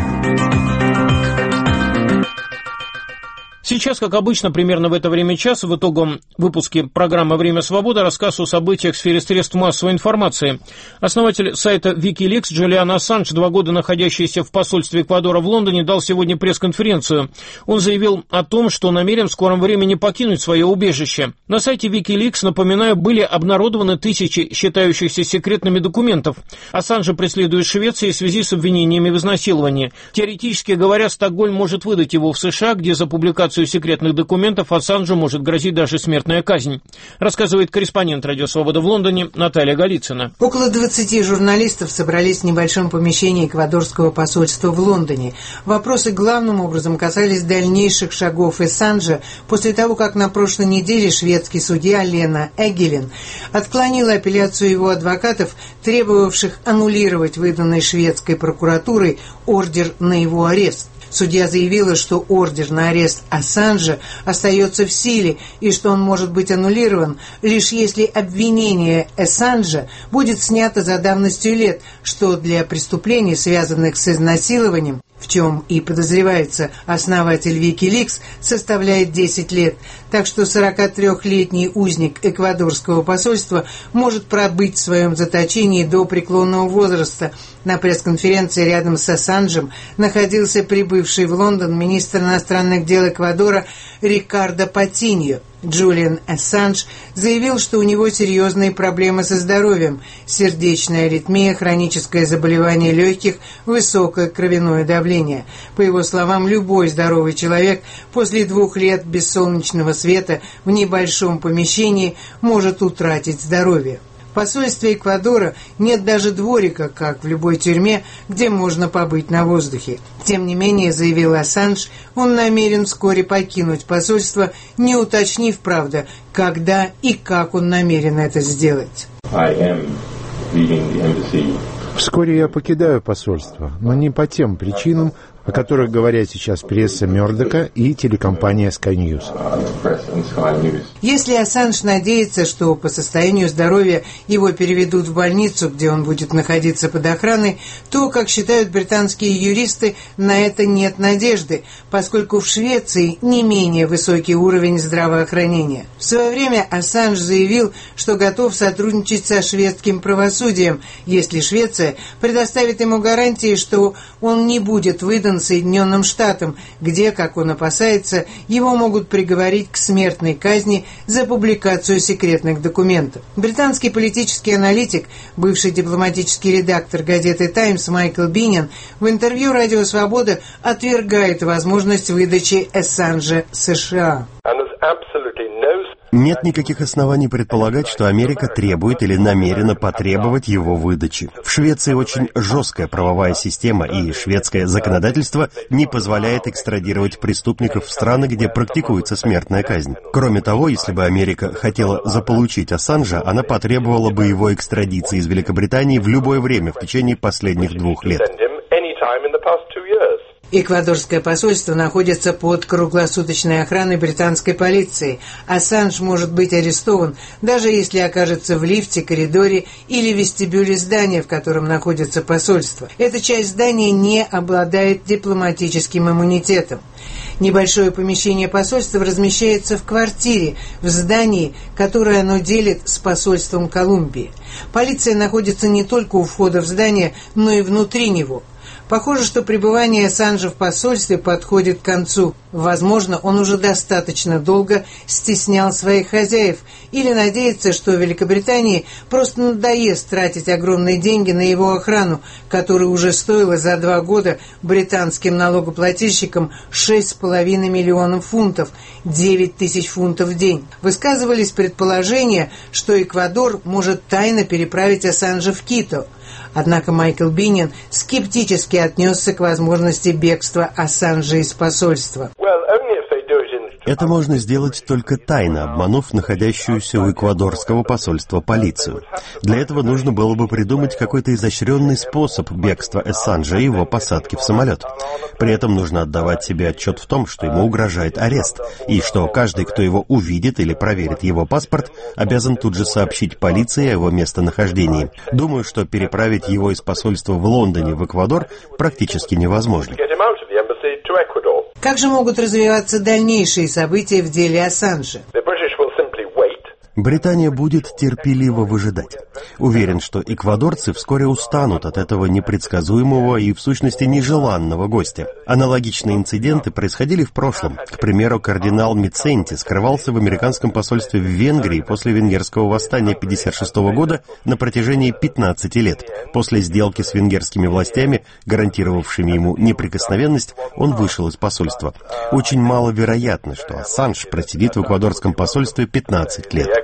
Speaker 2: Сейчас, как обычно, примерно в это время часа в итоговом выпуске программы «Время свободы» рассказ о событиях в сфере средств массовой информации. Основатель сайта Wikileaks Джулиан Ассанж, два года находящийся в посольстве Эквадора в Лондоне, дал сегодня пресс-конференцию. Он заявил о том, что намерен в скором времени покинуть свое убежище. На сайте Wikileaks, напоминаю, были обнародованы тысячи считающихся секретными документов. Ассанжа преследует Швеция в связи с обвинениями в изнасиловании. Теоретически говоря, Стокгольм может выдать его в США, где за публикацию секретных документов Ассанжу может грозить даже смертная казнь, рассказывает корреспондент Радио Свобода в Лондоне Наталья Голицына.
Speaker 16: Около двадцати журналистов собрались в небольшом помещении эквадорского посольства в Лондоне. Вопросы главным образом касались дальнейших шагов Ассанжа после того, как на прошлой неделе шведский судья Лена Эггелен отклонила апелляцию его адвокатов, требовавших аннулировать выданный шведской прокуратурой ордер на его арест. Судья заявила, что ордер на арест Ассанжа остается в силе и что он может быть аннулирован, лишь если обвинение Ассанжа будет снято за давностью лет, что для преступлений, связанных с изнасилованием, в чем и подозревается основатель Wikileaks, составляет десять лет. Так что сорокатрёхлетний узник эквадорского посольства может пробыть в своем заточении до преклонного возраста. На пресс-конференции рядом с Ассанжем находился прибывший в Лондон министр иностранных дел Эквадора Рикардо Патиньо. Джулиан Ассанж заявил, что у него серьезные проблемы со здоровьем: сердечная аритмия, хроническое заболевание легких, высокое кровяное давление. По его словам, любой здоровый человек после двух лет без солнечного света в небольшом помещении может утратить здоровье. В посольстве Эквадора нет даже дворика, как в любой тюрьме, где можно побыть на воздухе. Тем не менее, заявил Ассанж, он намерен вскоре покинуть посольство, не уточнив, правда, когда и как он намерен это сделать.
Speaker 17: Вскоре я покидаю посольство, но не по тем причинам, о которых говорят сейчас пресса Мёрдока и телекомпания Sky News.
Speaker 16: Если Ассанж надеется, что по состоянию здоровья его переведут в больницу, где он будет находиться под охраной, то, как считают британские юристы, на это нет надежды, поскольку в Швеции не менее высокий уровень здравоохранения. В свое время Ассанж заявил, что готов сотрудничать со шведским правосудием, если Швеция предоставит ему гарантии, что он не будет выдан Соединенным Штатам, где, как он опасается, его могут приговорить к смертной казни за публикацию секретных документов. Британский политический аналитик, бывший дипломатический редактор газеты «Таймс» Майкл Биннен в интервью «Радио Свобода» отвергает возможность выдачи Ассанжа США.
Speaker 18: Нет никаких оснований предполагать, что Америка требует или намерена потребовать его выдачи. В Швеции очень жесткая правовая система, и шведское законодательство не позволяет экстрадировать преступников в страны, где практикуется смертная казнь. Кроме того, если бы Америка хотела заполучить Ассанжа, она потребовала бы его экстрадиции из Великобритании в любое время в течение последних двух лет.
Speaker 16: Эквадорское посольство находится под круглосуточной охраной британской полиции. Ассанж может быть арестован, даже если окажется в лифте, коридоре или вестибюле здания, в котором находится посольство. Эта часть здания не обладает дипломатическим иммунитетом. Небольшое помещение посольства размещается в квартире в здании, которое оно делит с посольством Колумбии. Полиция находится не только у входа в здание, но и внутри него. Похоже, что пребывание Ассанжа в посольстве подходит к концу. Возможно, он уже достаточно долго стеснял своих хозяев или надеется, что Великобритании просто надоест тратить огромные деньги на его охрану, которая уже стоила за два года британским налогоплательщикам шесть с половиной миллионов фунтов, девять тысяч фунтов в день. Высказывались предположения, что Эквадор может тайно переправить Ассанжа в Кито. Однако Майкл Биннен скептически отнесся к возможности бегства Ассанжа из посольства.
Speaker 18: Это можно сделать только тайно, обманув находящуюся у эквадорского посольства полицию. Для этого нужно было бы придумать какой-то изощренный способ бегства Ассанжа и его посадки в самолет. При этом нужно отдавать себе отчет в том, что ему угрожает арест, и что каждый, кто его увидит или проверит его паспорт, обязан тут же сообщить полиции о его местонахождении. Думаю, что переправить его из посольства в Лондоне в Эквадор практически невозможно.
Speaker 16: Как же могут развиваться дальнейшие события в деле Ассанжа?
Speaker 18: Британия будет терпеливо выжидать. Уверен, что эквадорцы вскоре устанут от этого непредсказуемого и, в сущности, нежеланного гостя. Аналогичные инциденты происходили в прошлом. К примеру, кардинал Миценти скрывался в американском посольстве в Венгрии после венгерского восстания тысяча девятьсот пятьдесят шестого года на протяжении пятнадцати лет. После сделки с венгерскими властями, гарантировавшими ему неприкосновенность, он вышел из посольства. Очень маловероятно, что Ассанж просидит в эквадорском посольстве пятнадцать лет.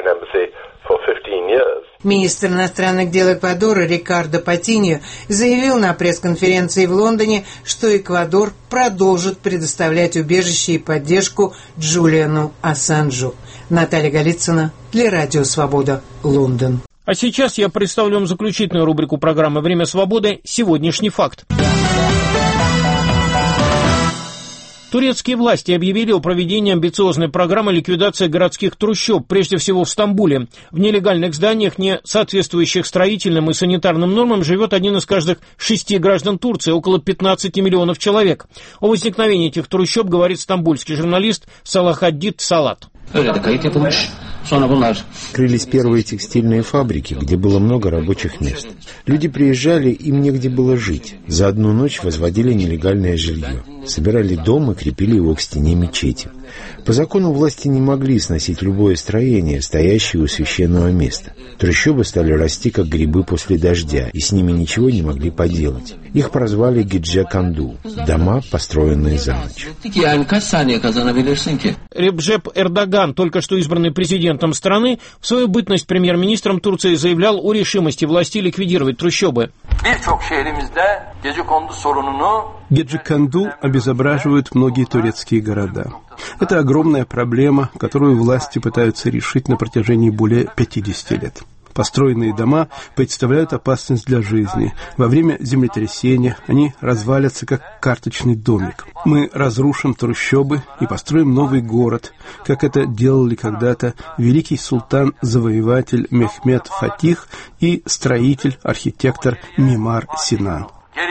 Speaker 16: Министр иностранных дел Эквадора Рикардо Патиньо заявил на пресс-конференции в Лондоне, что Эквадор продолжит предоставлять убежище и поддержку Джулиану Ассанжу. Наталья Голицына для Радио Свобода, Лондон.
Speaker 2: А сейчас я представлю вам заключительную рубрику программы «Время свободы. Сегодняшний факт». Турецкие власти объявили о проведении амбициозной программы ликвидации городских трущоб, прежде всего в Стамбуле. В нелегальных зданиях, не соответствующих строительным и санитарным нормам, живет один из каждых шести граждан Турции, около пятнадцати миллионов человек. О возникновении этих трущоб говорит стамбульский журналист Салахаддин Салат.
Speaker 17: Открылись первые текстильные фабрики, где было много рабочих мест. Люди приезжали, им негде было жить. За одну ночь возводили нелегальное жилье. Собирали дом и крепили его к стене мечети. По закону власти не могли сносить любое строение, стоящее у священного места. Трущобы стали расти, как грибы после дождя, и с ними ничего не могли поделать. Их прозвали Гидже-Канду – дома, построенные за ночь.
Speaker 2: Реджеп Эрдоган, только что избранный президентом страны, в свою бытность премьер-министром Турции заявлял о решимости власти ликвидировать трущобы.
Speaker 19: Гидже-Канду обезображивают многие турецкие города. Это огромная проблема, которую власти пытаются решить на протяжении более пятидесяти лет. Построенные дома представляют опасность для жизни. Во время землетрясения они развалятся, как карточный домик. Мы разрушим трущобы и построим новый город, как это делали когда-то великий султан-завоеватель Мехмед Фатих и строитель-архитектор Мимар Синан.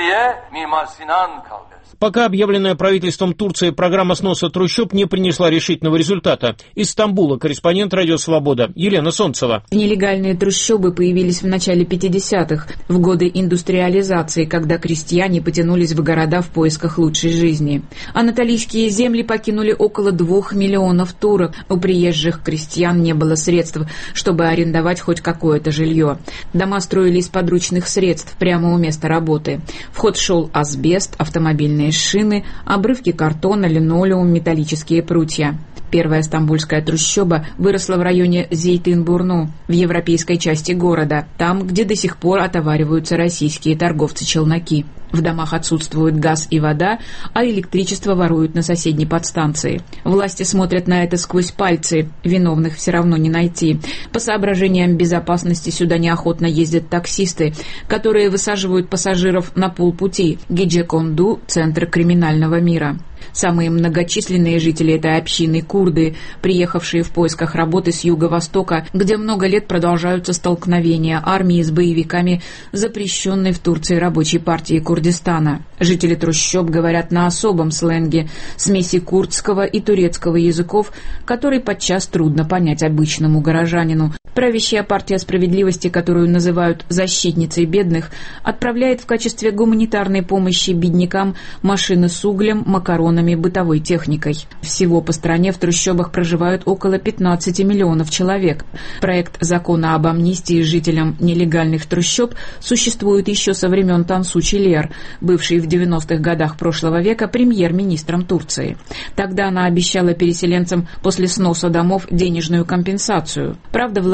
Speaker 2: Пока объявленная правительством Турции программа сноса трущоб не принесла решительного результата. Из Стамбула корреспондент «Радио Свобода» Елена Солнцева.
Speaker 20: Нелегальные трущобы появились в начале пятидесятых, в годы индустриализации, когда крестьяне потянулись в города в поисках лучшей жизни. Анатолийские земли покинули около двух миллионов турок. У приезжих крестьян не было средств, чтобы арендовать хоть какое-то жилье. Дома строили из подручных средств прямо у места работы. В ход шел асбест, автомобильные шины, обрывки картона, линолеум, металлические прутья. Первая стамбульская трущоба выросла в районе Зейтин-Бурну, в европейской части города, там, где до сих пор отовариваются российские торговцы-челноки. В домах отсутствует газ и вода, а электричество воруют на соседней подстанции. Власти смотрят на это сквозь пальцы, виновных все равно не найти. По соображениям безопасности сюда неохотно ездят таксисты, которые высаживают пассажиров на полпути. Гидже-Канду – центр криминального мира. Самые многочисленные жители этой общины – курды, приехавшие в поисках работы с юго-востока, где много лет продолжаются столкновения армии с боевиками запрещенной в Турции рабочей партии Курдистана. Жители трущоб говорят на особом сленге, смеси курдского и турецкого языков, который подчас трудно понять обычному горожанину. Правящая партия справедливости, которую называют «защитницей бедных», отправляет в качестве гуманитарной помощи беднякам машины с углем, макаронами, бытовой техникой. Всего по стране в трущобах проживают около пятнадцати миллионов человек. Проект закона об амнистии жителям нелегальных трущоб существует еще со времен Тансу Чилер, бывшей в девяностых годах прошлого века премьер-министром Турции. Тогда она обещала переселенцам после сноса домов денежную компенсацию. Правда, власти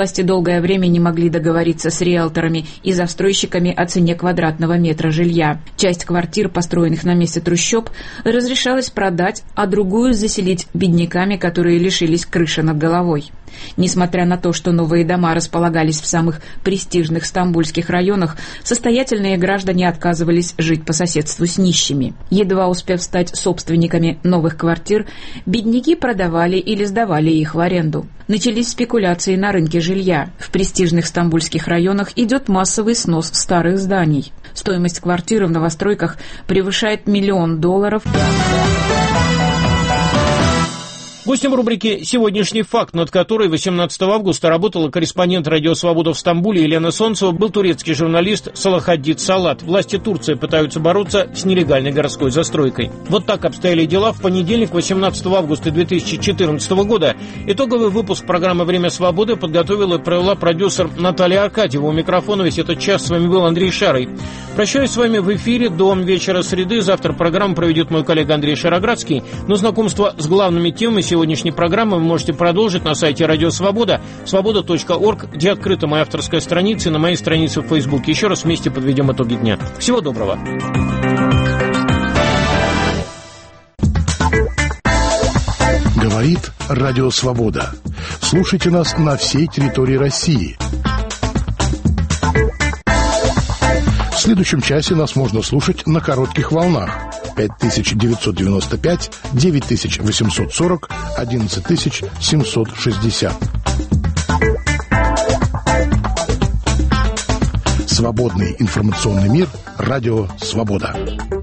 Speaker 20: Власти долгое время не могли договориться с риэлторами и застройщиками о цене квадратного метра жилья. Часть квартир, построенных на месте трущоб, разрешалось продать, а другую заселить бедняками, которые лишились крыши над головой. Несмотря на то, что новые дома располагались в самых престижных стамбульских районах, состоятельные граждане отказывались жить по соседству с нищими. Едва успев стать собственниками новых квартир, бедняки продавали или сдавали их в аренду. Начались спекуляции на рынке жилья. В престижных стамбульских районах идет массовый снос старых зданий. Стоимость квартиры в новостройках превышает миллион долларов.
Speaker 2: Гостем рубрики «Сегодняшний факт», над которой восемнадцатого августа работала корреспондент «Радио Свобода» в Стамбуле Елена Солнцева, был турецкий журналист Салахаддин Салат. Власти Турции пытаются бороться с нелегальной городской застройкой. Вот так обстояли дела в понедельник, восемнадцатого августа две тысячи четырнадцатого года. Итоговый выпуск программы «Время свободы» подготовила и провела продюсер Наталья Аркадьева. У микрофона весь этот час с вами был Андрей Шарый. Прощаюсь с вами в эфире до вечера среды. Завтра программу проведет мой коллега Андрей Шароградский. Но знакомство с главными темами сегодняшней программы вы можете продолжить на сайте Радио Свобода, свобода точка орг, где открыта моя авторская страница, и на моей странице в Фейсбуке. Еще раз вместе подведем итоги дня. Всего доброго.
Speaker 21: Говорит Радио Свобода. Слушайте нас на всей территории России. В следующем часе нас можно слушать на коротких волнах. пять тысяч девятьсот девяносто пять, девять тысяч восемьсот сорок, одиннадцать тысяч семьсот шестьдесят. Свободный информационный мир. Радио Свобода.